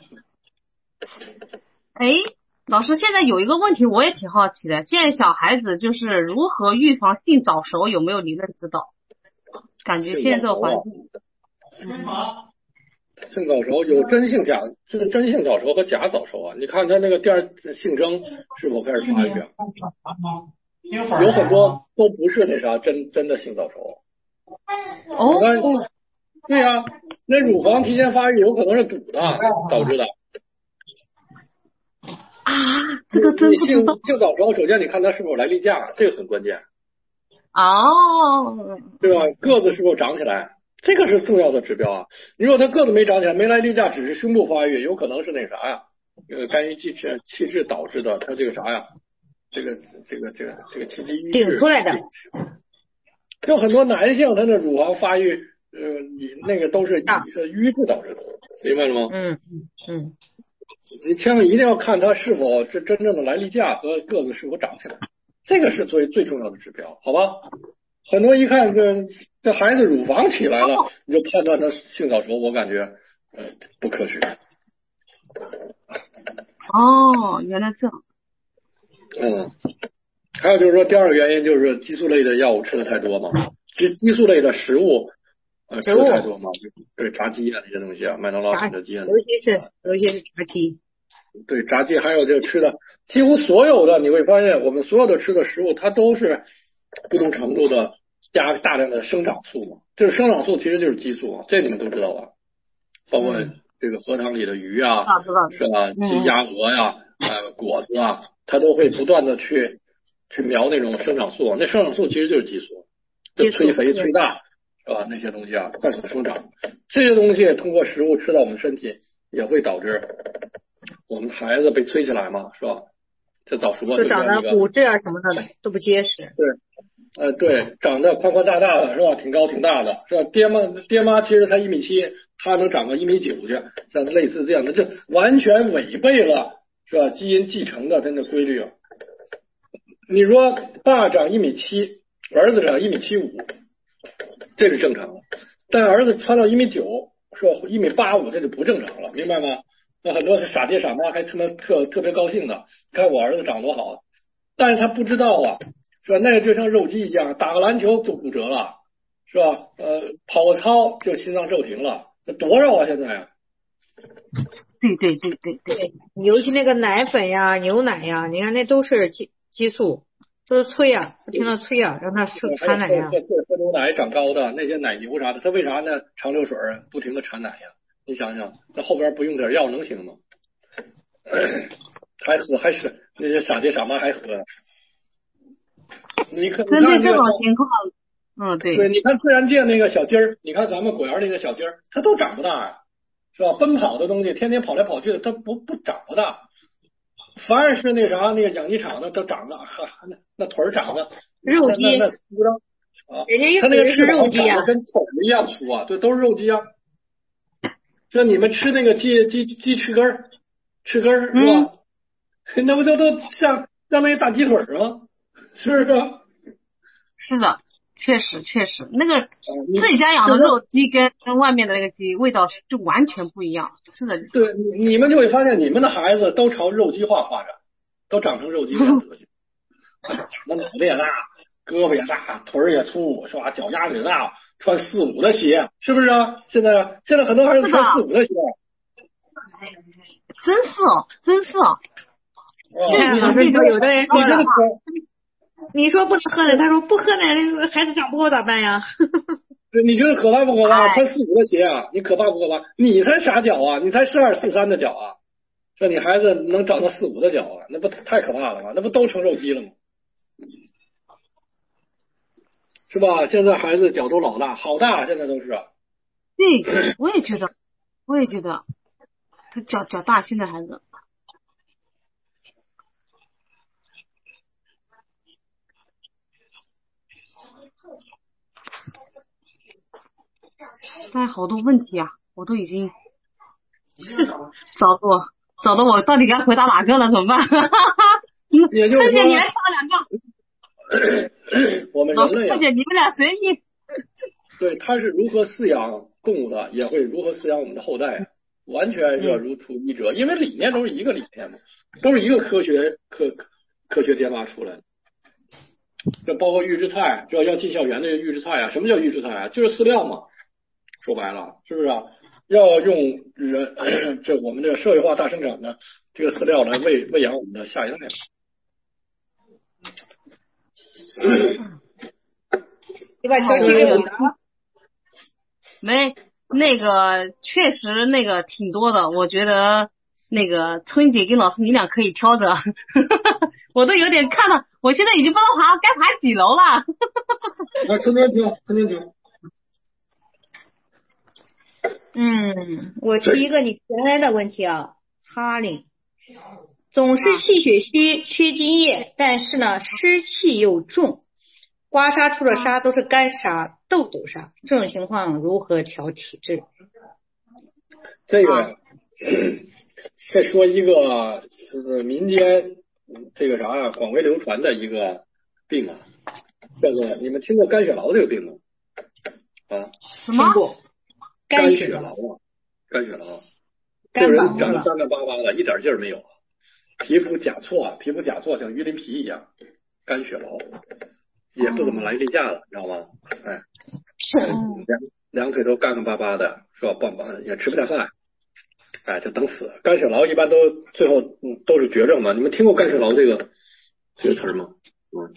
哎，老师，现在有一个问题我也挺好奇的，现在小孩子就是如何预防性早熟，有没有理论指导？感觉现在这个环境， 嗯，性早熟有真性假，是真性早熟和假早熟啊。你看他那个第二性征是否开始发育啊？有很多都不是那啥真真的性早熟。 哦， 对呀、啊，那乳房提前发育有可能是堵的导致的。 啊，这个真不知道。 性性早熟，首先你看他是否来例假，这个很关键。 哦， 对吧？个子是否长起来，这个是重要的指标啊。你说他个子没长起来，没来例假，只是胸部发育，有可能是那啥呀？呃，肝郁气滞气滞导致的，他这个啥呀？这个这个这个这个气机瘀滞顶出来的。 有很多男性他的乳房发育，呃，你那个都是瘀滞导致的，明白了吗？ 嗯嗯。 你千万一定要看他是否是真正的来例假和个子是否长起来，这个是最最重要的指标，好吧？很多一看这这孩子乳房起来了，你就判断他性早熟，我感觉呃不科学。 哦，原来这样。 嗯，还有就是说，第二个原因就是激素类的药物吃的太多嘛，激激素类的食物呃吃的太多嘛，对炸鸡啊这些东西啊，麦当劳、肯德基啊， 尤其是尤其是炸鸡。 对炸鸡，还有这个吃的，几乎所有的你会发现，我们所有的吃的食物，它都是不同程度的加大量的生长素嘛。这个生长素其实就是激素，这你们都知道吧？包括这个荷塘里的鱼啊，是吧？鸡、鸭、鹅呀，呃，果子啊，它都会不断的去去描那种生长素。那生长素其实就是激素，就催肥催大，是吧？那些东西啊，快速生长，这些东西通过食物吃到我们身体，也会导致我们孩子被催起来嘛，是吧？这早熟啊， 就长得骨质啊什么的都不结实。 对，呃，对，长得宽宽大大的，是吧？挺高挺大的，是吧？爹妈爹妈其实才一米七，他能长到一米九去，像类似这样的，这完全违背了，是吧？基因继承的它的规律啊。你说爸长一米七，儿子长一米七五，这是正常的，但儿子穿到一米九，是吧？一米八五，这就不正常了，明白吗？那很多是傻爹傻妈还他妈特特别高兴的，看我儿子长多好， 但是他不知道啊，是吧？那个就像肉鸡一样，打个篮球就骨折了，是吧？呃，跑个操就心脏骤停了，那多少啊？现在啊， 对对对对对， 对，尤其那个奶粉呀、牛奶呀，你看那都是激激素，都是催啊，不停的催啊，让它生还有产奶呀。 喝喝喝牛奶长高的那些奶牛啥的，它为啥呢？长流水不停的产奶呀？你想想，那后边不用点药能行吗？还喝还是那些傻爹傻妈还喝呢？你看， 针对这种你情况，嗯，对， 对，你看自然界那个小鸡儿，你看咱们果园那个小鸡儿，它都长不大呀，是吧？奔跑的东西，天天跑来跑去的，它不不长不大。反而是那啥，那个养鸡场的都长得，哈，那那腿儿长得肉鸡， 那那粗的啊， 人家它那个翅膀肉鸡啊， 长得跟腿儿一样粗啊，对，都是肉鸡啊。就你们吃那个鸡鸡鸡翅根儿，翅根儿是吧？嗯、那不就都像像那个大鸡腿儿吗？是不是？ 是的，确实确实，那个呃、 自己家养的肉鸡跟跟外面的那个鸡味道就完全不一样。是的， 对，你你们就会发现，你们的孩子都朝肉鸡化发展，都长成肉鸡这样德行。那脑袋也大，胳膊也大，腿儿也粗，是吧？脚丫子也大，穿四五的鞋，是不是啊？现在现在很多孩子穿四五的鞋， 真是哦，真是哦。 就你们这有的人说了，你说不能喝奶，他说不喝奶，孩子长不好咋办呀？ 对，你觉得可怕不可怕？穿四五的鞋啊，你可怕不可怕？你才啥脚啊？你才四二四三的脚啊？说你孩子能长到四五的脚啊？那不太可怕了吗？那不都成肉鸡了吗？是吧？现在孩子脚都老大，好大，现在都是。 对，我也觉得，我也觉得，他脚脚大，现在孩子。但好多问题啊，我都已经找我找的我到底该回答哪个了？怎么办？ 也就是说， 春姐你来挑两个。我们人类啊， 春姐你们俩随意。 对，他是如何饲养动物的，也会如何饲养我们的后代，完全是如出一辙，因为理念都是一个理念嘛，都是一个科学科科学研发出来的。这包括预制菜，这要进校园的预制菜啊，什么叫预制菜啊？就是饲料嘛，说白了，是不是啊？要用人这我们这个社会化大生产的这个饲料来喂喂养我们的下一代。 你把条题给我答了。 没，那个确实那个挺多的，我觉得那个春姐跟老师你俩可以挑着，我都有点看到，我现在已经不知道爬该爬几楼了。 那春天听，春天听。 嗯，我提一个你原来的问题啊，哈林，总是气血虚，缺津液，但是呢湿气又重，刮痧出的痧都是干痧、痘痘痧，这种情况如何调体质？ 这个再说一个就是民间这个啥呀、啊，广为流传的一个病啊，叫做你们听过肝血痨这个病吗？啊？ 什么？ 听过。 肝血痨啊，肝血痨，这人长得干干巴巴的，一点劲儿没有，皮肤甲错啊，皮肤甲错像鱼鳞皮一样，肝血痨，也不怎么来例假了，你知道吗？哎，两两腿都干干巴巴的，是吧？棒棒也吃不下饭，哎，就等死。肝血痨一般都最后嗯都是绝症嘛。你们听过肝血痨这个这个词吗？嗯，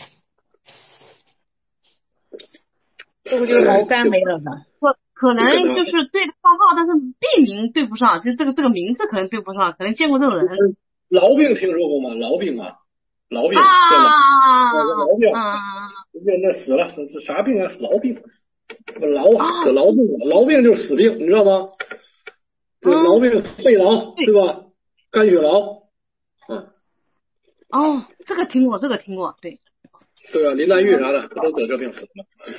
这不就是毛肝没了吗？ 可能就是对得上号，但是病名对不上，就这个这个名字可能对不上，可能见过这种人。 痨病听说过吗？痨病啊，痨病， 啊， 痨病， 啊， 那那死了，死啥病啊？痨病，痨啊，得痨病，痨病就是死病，你知道吗？对，痨病，肺痨是吧？肝血痨，嗯。 哦，这个听过，这个听过，对。 对啊，林黛玉啥的，他都得这病死了。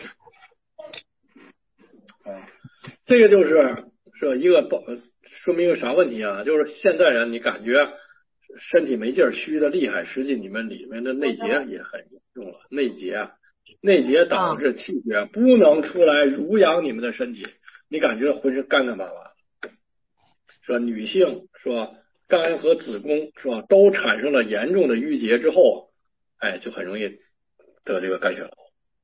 啊，这个就是是一个报，说明一个啥问题啊？就是现在人你感觉身体没劲儿，虚的厉害，实际你们里面的内结也很严重了。内结啊，内结导致气血不能出来濡养你们的身体，你感觉浑身干干巴巴，是吧？女性是吧？肝和子宫是吧？都产生了严重的淤结之后， 哎，就很容易得这个肝血劳。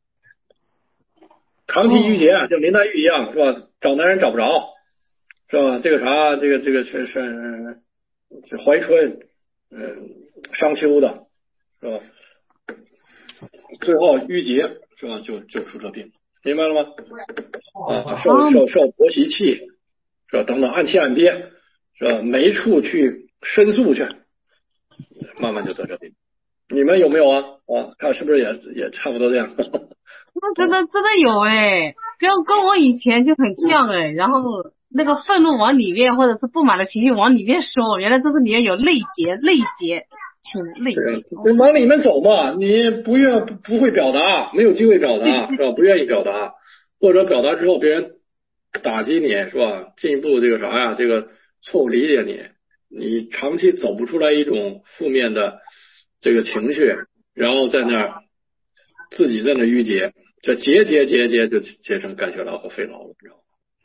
长期郁结啊，就林黛玉一样是吧？找男人找不着是吧？这个啥，这个这个是是是怀春，嗯，商丘的是吧？最后郁结是吧？就就出这病，明白了吗？啊，受受受婆媳气是吧？等等，按气按憋是吧？没处去申诉去，慢慢就得这病。你们有没有啊？啊，看是不是也也差不多这样？ 那真的真的有哎，跟跟我以前就很像哎，然后那个愤怒往里面，或者是不满的情绪往里面收，原来这是里面有内结，内结，请内结， 对，往里面走嘛，你不愿不不会表达，没有机会表达是吧？不愿意表达，或者表达之后别人打击你是吧？进一步这个啥呀？这个错误理解你，你长期走不出来一种负面的这个情绪，然后在那儿自己在那郁结，这结结结结就结成肝血劳和肺劳了，你知道吗？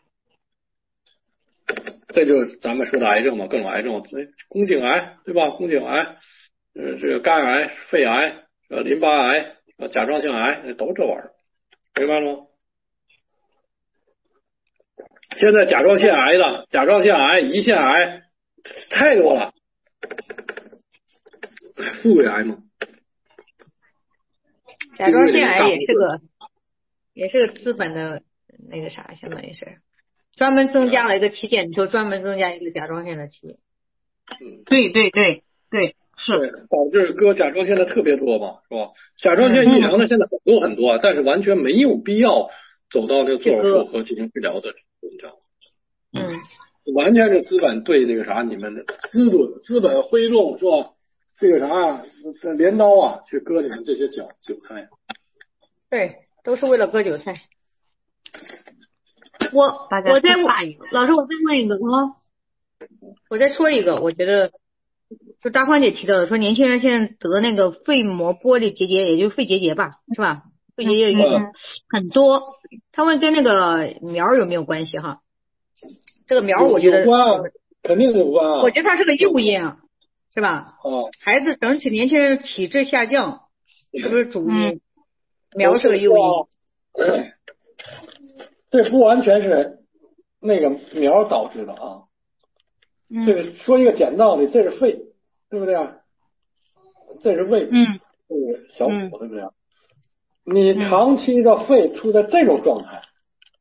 这就是咱们说的癌症嘛，各种癌症，宫颈癌对吧？宫颈癌，呃，这个肝癌、肺癌、呃淋巴癌、呃甲状腺癌，都这玩意儿，明白了吗？现在甲状腺癌的、甲状腺癌、胰腺癌太多了，富贵癌嘛。 甲状腺癌也是个，也是个资本的那个啥，相当于是专门增加了一个体检，就专门增加一个甲状腺的体检。 嗯， 对对对对，是。 对，导致割甲状腺的特别多嘛，是吧？甲状腺异常的现在很多很多，但是完全没有必要走到那个做手术和进行治疗的，你知道吗？ 嗯， 完全是资本对那个啥，你们的资本资本挥动是吧？这个啥，镰刀啊，去割你们这些韭韭菜。 对，都是为了割韭菜。我我再老师，我再问一个啊，我再说一个，我觉得就大欢姐提到的，说年轻人现在得那个肺膜玻璃结节，也就是肺结节吧，是吧？肺结节的运动很多，他问跟那个苗有没有关系哈？这个苗我觉得有关啊，肯定有关啊。 我觉得它是个诱因啊，是吧？ 哦。 孩子整体年轻人体质下降，是不是主因？苗是个诱因。 这不完全是那个苗导致的啊。嗯。这个说一个简道理，这是肺，对不对啊？这是胃， 嗯， 这是小腹，对不对啊？你长期的肺处在这种状态。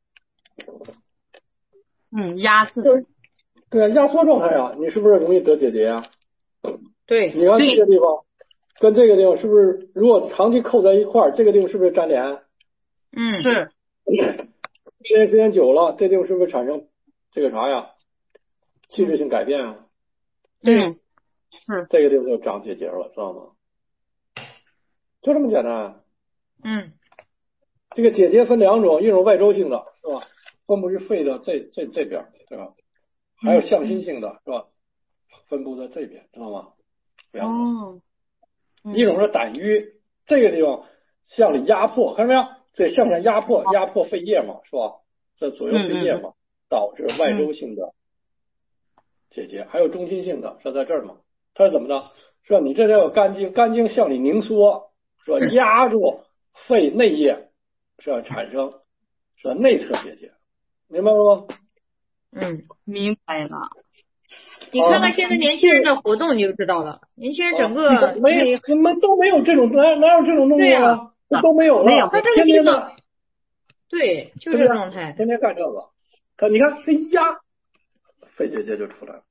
嗯，压制。 对啊，压缩状态啊，你是不是容易得结节啊？ 对。 你看这个地方跟这个地方是不是，如果长期扣在一块儿，这个地方是不是粘连？ 嗯， 是。 时间时间久了，这地方是不是产生这个啥呀？器质性改变啊？ 嗯，是。 这个地方就长结节了，知道吗？就这么简单。 嗯。 这个结节分两种，一种外周性的，是吧？分布于肺的这这这边，对吧？还有向心性的，是吧？分布在这边，知道吗？两种。 哦。 一种是胆盂，这个地方向里压迫，看到没有？这向下压迫，压迫肺叶嘛，是吧？这左右肺叶嘛，导致外周性的结节。还有中心性的，是在这儿嘛？它是怎么着？是吧？你这叫肝经，肝经向里凝缩，是吧？压住肺内叶，是吧？产生是吧？内侧结节，明白了吗？ 嗯， 明白了。 你看看现在年轻人的活动，你就知道了。年轻人整个没有，你们都没有这种，哪哪有这种动作啊？都没有了， 没有， 他这个地方，对，就是状态， 天天干这个。看，你看这一压，肺结节就出来了。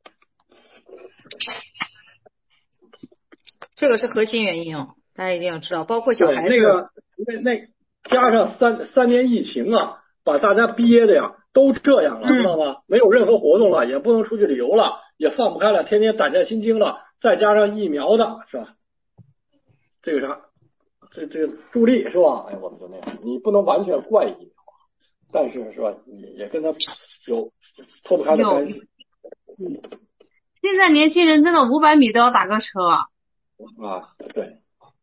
这个是核心原因哦，大家一定要知道，包括小孩子。 那个那那加上三三年疫情啊，把大家憋的呀。都这样了，知道吗？没有任何活动了，也不能出去旅游了，也放不开了，天天胆战心惊了，再加上疫苗的是吧？这个啥，这这个助力是吧？哎，我们就那样，你不能完全怪疫苗，但是是吧？也也跟他有脱不开的关系。 嗯，现在年轻人真的五百米都要打个车啊！ 啊，对。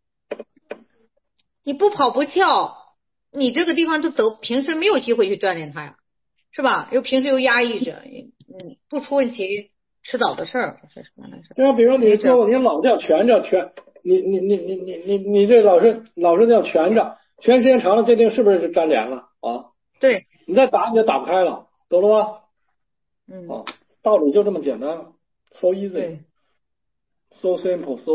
你不跑不跳，你这个地方就走，平时没有机会去锻炼它呀。是吧？又平时又压抑着，嗯，不出问题，迟早的事儿。 对啊，比如说你说你老叫蜷着蜷你你你你你你你这老是老是这样蜷着，蜷时间长了，这腚是不是就粘连了啊？ 对， 你再打你就打不开了，懂了吗？ 嗯， 啊，道理就这么简单 ，so 对 easy，so simple，so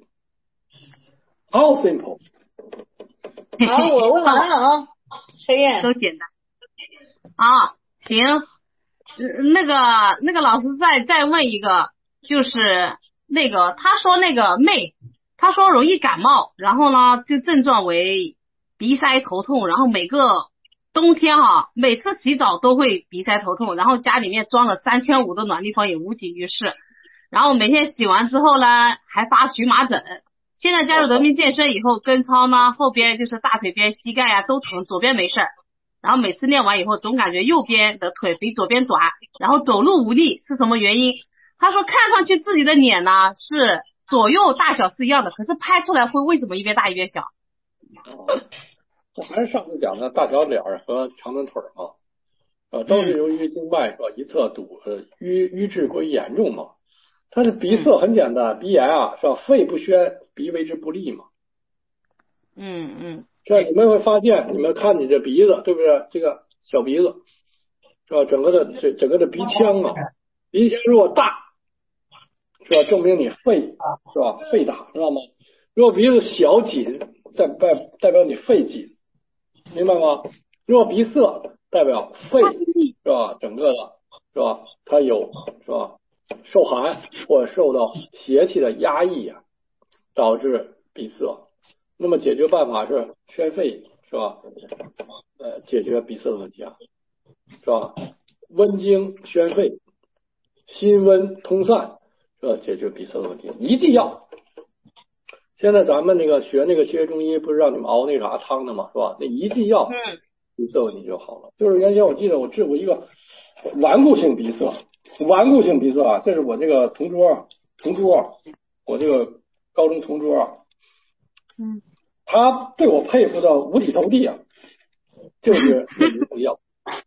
easy，how simple。 好，我问完了啊，测验都简单啊。行，呃那个那个老师再再问一个，就是那个他说那个妹，他说容易感冒，然后呢就症状为鼻塞头痛，然后每个冬天哈、啊，每次洗澡都会鼻塞头痛，然后家里面装了三千五的暖地方也无济于事，然后每天洗完之后呢还发荨麻疹。现在加入德明健身以后，跟操呢后边就是大腿边、膝盖呀、啊、都疼，左边没事儿。然后每次练完以后，总感觉右边的腿比左边短，然后走路无力，是什么原因？他说看上去自己的脸呢是左右大小是一样的，可是拍出来会为什么一边大一边小？ 哦，我还是上次讲的大小脸和长短腿嘛，呃，都是由于经脉是吧一侧堵，呃瘀瘀滞过于严重嘛。它的鼻塞很简单，鼻炎啊是吧？肺不宣，鼻为之不利嘛。 嗯嗯。 这你们会发现，你们看你这鼻子对不对？这个小鼻子是吧？整个的这整个的鼻腔啊，鼻腔如果大是吧，证明你肺是吧？肺大，知道吗？如果鼻子小紧，代代代表你肺紧，明白吗？如果鼻塞，代表肺是吧？整个的是吧？它有是吧？受寒或者受到邪气的压抑啊，导致鼻塞。那么解决办法是宣肺是吧？呃，解决鼻塞的问题啊，是吧？温经宣肺，辛温通散，是吧？解决鼻塞的问题。一剂药。现在咱们那个学那个西医中医，不是让你们熬那啥汤的嘛，是吧？那一剂药，鼻塞问题就好了。就是原先我记得我治过一个顽固性鼻塞，顽固性鼻塞啊，这是我这个同桌，同桌，我这个高中同桌啊， 嗯。 他对我佩服的五体投地啊，就是那一副药，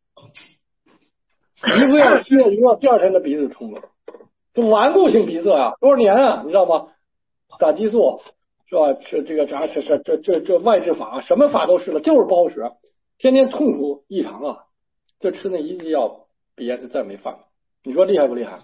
一副药吸了一个，第二天的鼻子通了。这顽固性鼻塞啊，多少年啊，你知道吗？打激素是吧？吃这个啥吃吃这这这外治法，什么法都试了，就是不好使，天天痛苦异常啊。就吃那一剂药，鼻炎就再没犯了。你说厉害不厉害？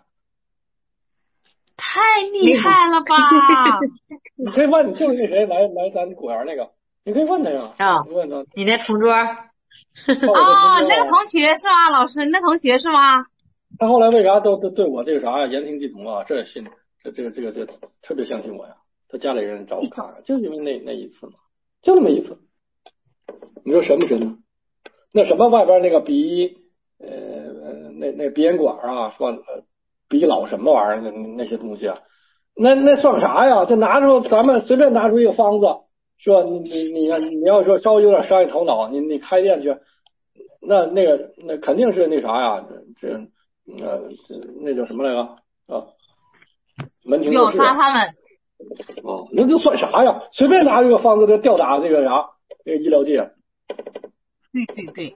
太厉害了吧！ 你可以问，就是那谁来来咱果园那个，你可以问他呀。 啊、哦， 你问他， 你那同桌。 哦，那个同学是吧？老师，你那同学是吗？ 他后来为啥都都对我这个啥呀言听计从啊？这信这这个这个这特别相信我呀。他家里人找我看，就因为那那一次嘛，就那么一次。你说神不神呢？那什么外边那个鼻呃那那鼻咽管啊，是吧？鼻老什么玩意儿那那些东西啊，那那算啥呀？这拿出咱们随便拿出一个方子，是吧？你你你你要说稍微有点商业头脑，你你开店去，那那个那肯定是那啥呀，这呃那叫什么来着啊？门庭若市。 秒杀他们。 哦，那这算啥呀？随便拿这个方子就吊打这个啥这个医疗界。 对对对。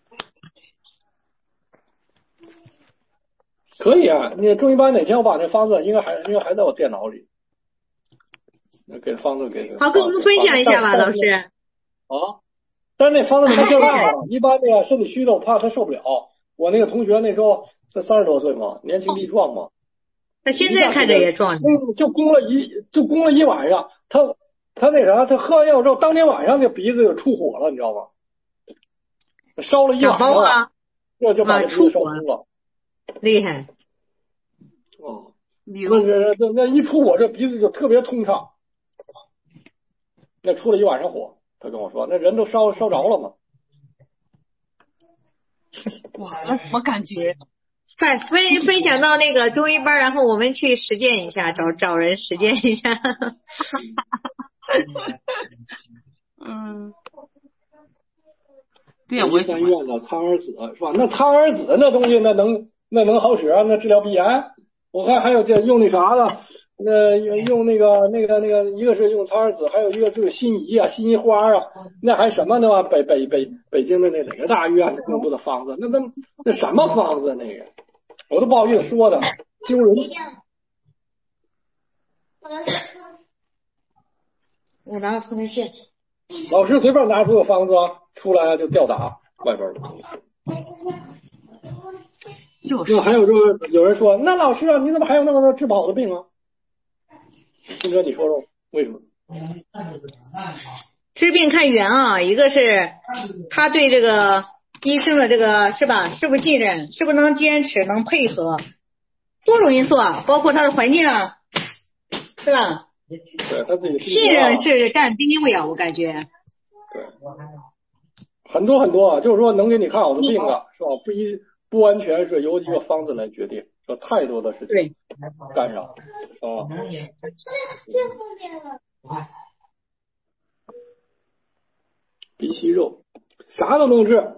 可以啊，那中医班哪天我把那方子应该还应该还在我电脑里，那给方子给好，跟我们分享一下吧，老师。 啊，但是那方子怎么劲大了？一般那个身体虚的，我怕他受不了。我那个同学那时候才三十多岁嘛，年轻力壮嘛。 他现在看着也壮。 嗯，就攻了一就攻了一晚上，他他那啥，他喝完药之后，当天晚上这鼻子就出火了，你知道吗？烧了一晚上啊，这就把这鼻子烧秃了。 厉害。 哦，那这这那一出火，这鼻子就特别通畅。那出了一晚上火，他跟我说，那人都烧烧着了嘛。 哇，那什么感觉？ 快分分享到那个中医班，然后我们去实践一下，找找人实践一下。 嗯，对呀，我也医院的苍耳子是吧？那苍耳子那东西那能那能好使啊？那治疗鼻炎，我看还有这用那啥的，那用那个那个那个，一个是用苍耳子，还有一个就是辛夷啊、辛夷花啊，那还什么呢？北北北北京的那哪个大医院公布的方子？那那那什么方子那个？我都不好意思说的，丢人。 我拿个充电线。 老师随便拿出个方子出来就吊打外边的。 就是还有就是有人说，那老师啊，你怎么还有那么多治不好的病啊？金哥，你说说为什么？ 治病看缘啊，一个是他对这个医生的这个是吧，是不是信任，是不是能坚持，能配合，多种因素啊，包括他的环境啊，是吧？ 对他自己信任是占第一位啊，我感觉。 对，很多很多啊，就是说能给你看好的病啊，是吧？不一不完全是由一个方子来决定，有太多的事情干扰啊。鼻息肉啥都能治，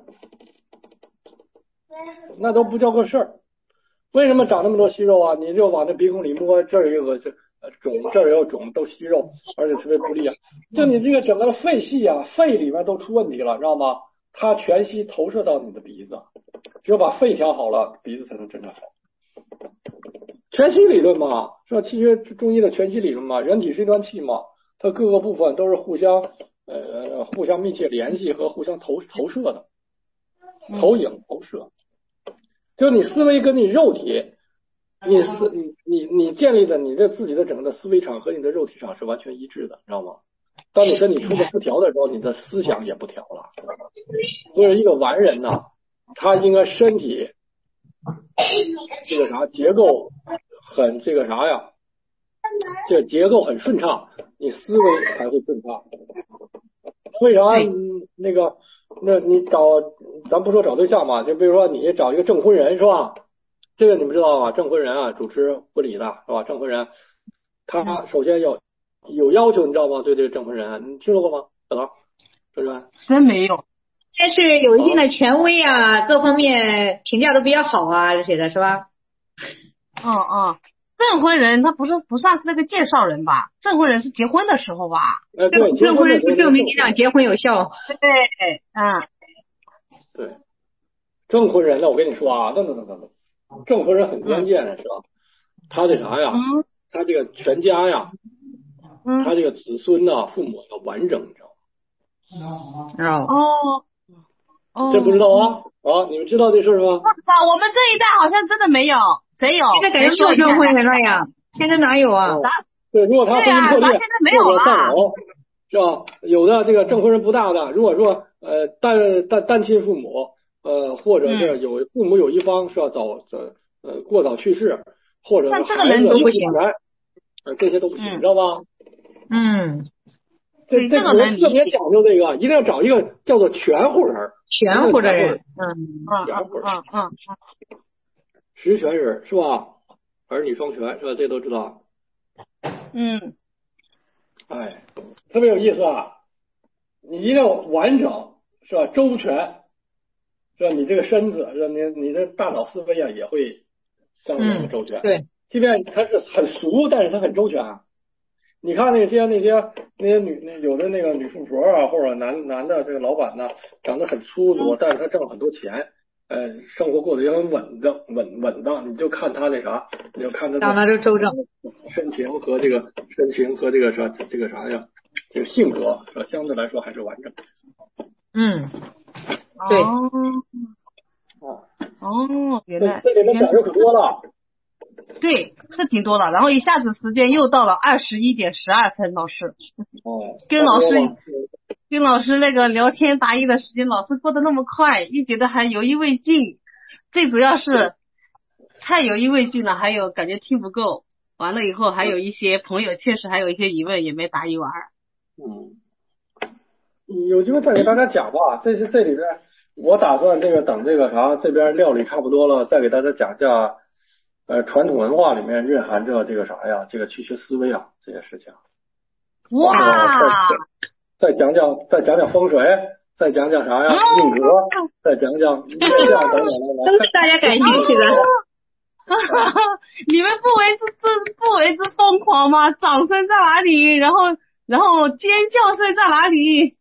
那都不叫个事儿。为什么长那么多息肉啊？你就往那鼻孔里摸，这儿有个这肿，这儿有肿，都息肉，而且特别不利啊。就你这个整个肺系啊，肺里面都出问题了，知道吗？它全息投射到你的鼻子，只有把肺调好了，鼻子才能真正好。全息理论嘛，是吧？气血中医的全息理论嘛，人体是一团气嘛，它各个部分都是互相呃互相密切联系和互相投投射的，投影投射。就你思维跟你肉体，你思你你你建立的你的自己的整个的思维场和你的肉体场是完全一致的，知道吗？当你身体出现不调的时候，你的思想也不调了。所以一个完人呢，他应该身体这个啥结构很这个啥呀，这个结构很顺畅，你思维才会顺畅。为啥那个那你找咱不说找对象嘛，就比如说你找一个证婚人是吧？这个你们知道吗？证婚人啊，主持婚礼的是吧？证婚人他首先要有要求，你知道吗？对这个证婚人，你听说过吗？小唐，这是真没有。 但是有一定的权威啊，各方面评价都比较好啊，这些的是吧？ 嗯嗯，证婚人他不是不算是那个介绍人吧？证婚人是结婚的时候吧？ 哎，对， 证婚人是证明你俩结婚有效。 对，嗯， 对，证婚人呢，我跟你说啊，等等等等等，证婚人很关键的是吧？他这啥呀？ 嗯， 他这个全家呀， 嗯， 他这个子孙呐、父母要完整，你知道吗？ 哦。哦， 这不知道啊？啊，你们知道这事儿吗？ 不知道，我们这一代好像真的没有，谁有？ 现在感觉没有证婚人了呀，现在哪有啊？ 对，如果他婚姻破裂， 现在没有了， 丧偶是吧？有的这个证婚人不大的，如果说呃单单单亲父母，呃或者是有父母有一方是要早早呃过早去世，或者这个人都不行， 呃这些都不行，你知道吗？ 嗯。 这这我特别讲究这个，一定要找一个叫做全户人， 全户的人， 嗯，全户人，嗯嗯嗯， 十全人是吧？儿女双全是吧？这都知道。 嗯， 哎，特别有意思啊！你一定要完整是吧？周全是吧？你这个身子是吧？你你的大脑思维啊也会相应的周全。 嗯、对， 即便它是很俗，但是它很周全啊。你看那些那些那些女那有的那个女富婆啊，或者男男的这个老板呢，长得很粗俗，但是他挣了很多钱，呃，生活过得也很稳当稳稳当。你就看他那啥，你就看他长得就周正， 身情和这个身情和这个啥这个啥呀，这个性格是吧？相对来说还是完整。 嗯，对。 哦哦，原来这里面讲究可多了。 对，是挺多的。然后一下子时间又到了二十一点十二分，老师。 哦。 跟老师跟老师那个聊天答疑的时间，老师过得那么快，又觉得还犹豫未尽。最主要是太犹豫未尽了，还有感觉听不够。完了以后，还有一些朋友确实还有一些疑问也没答疑完。 嗯。有机会再给大家讲吧。这是这里边，我打算这个等这个啥，这边料理差不多了，再给大家讲一下。呃，传统文化里面蕴含着这个啥呀？这个区学思维啊，这些事情。 哇！ 再讲讲，再讲讲风水，再讲讲啥呀？命格，再讲讲月相等等等。 都是大家感兴趣的。 你们不为之这不为之疯狂吗？掌声在哪里？然后然后尖叫声在哪里？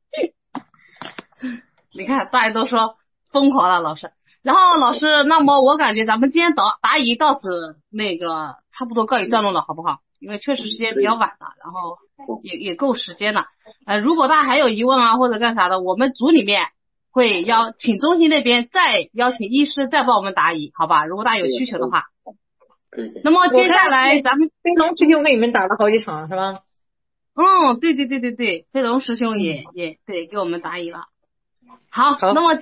你看，大家都说疯狂了，老师。然后老师，那么我感觉咱们今天答答疑到此那个差不多告一段落了，好不好？ 因为确实时间比较晚了，然后也也够时间了。呃，如果大家还有疑问啊或者干啥的，我们组里面会邀请中心那边再邀请医师再帮我们答疑，好吧？如果大家有需求的话。 可以。 那么接下来咱们飞龙师兄给你们打了好几场是吧？ 嗯，对对对对对，飞龙师兄也、嗯、也对给我们答疑了。好， 好那么。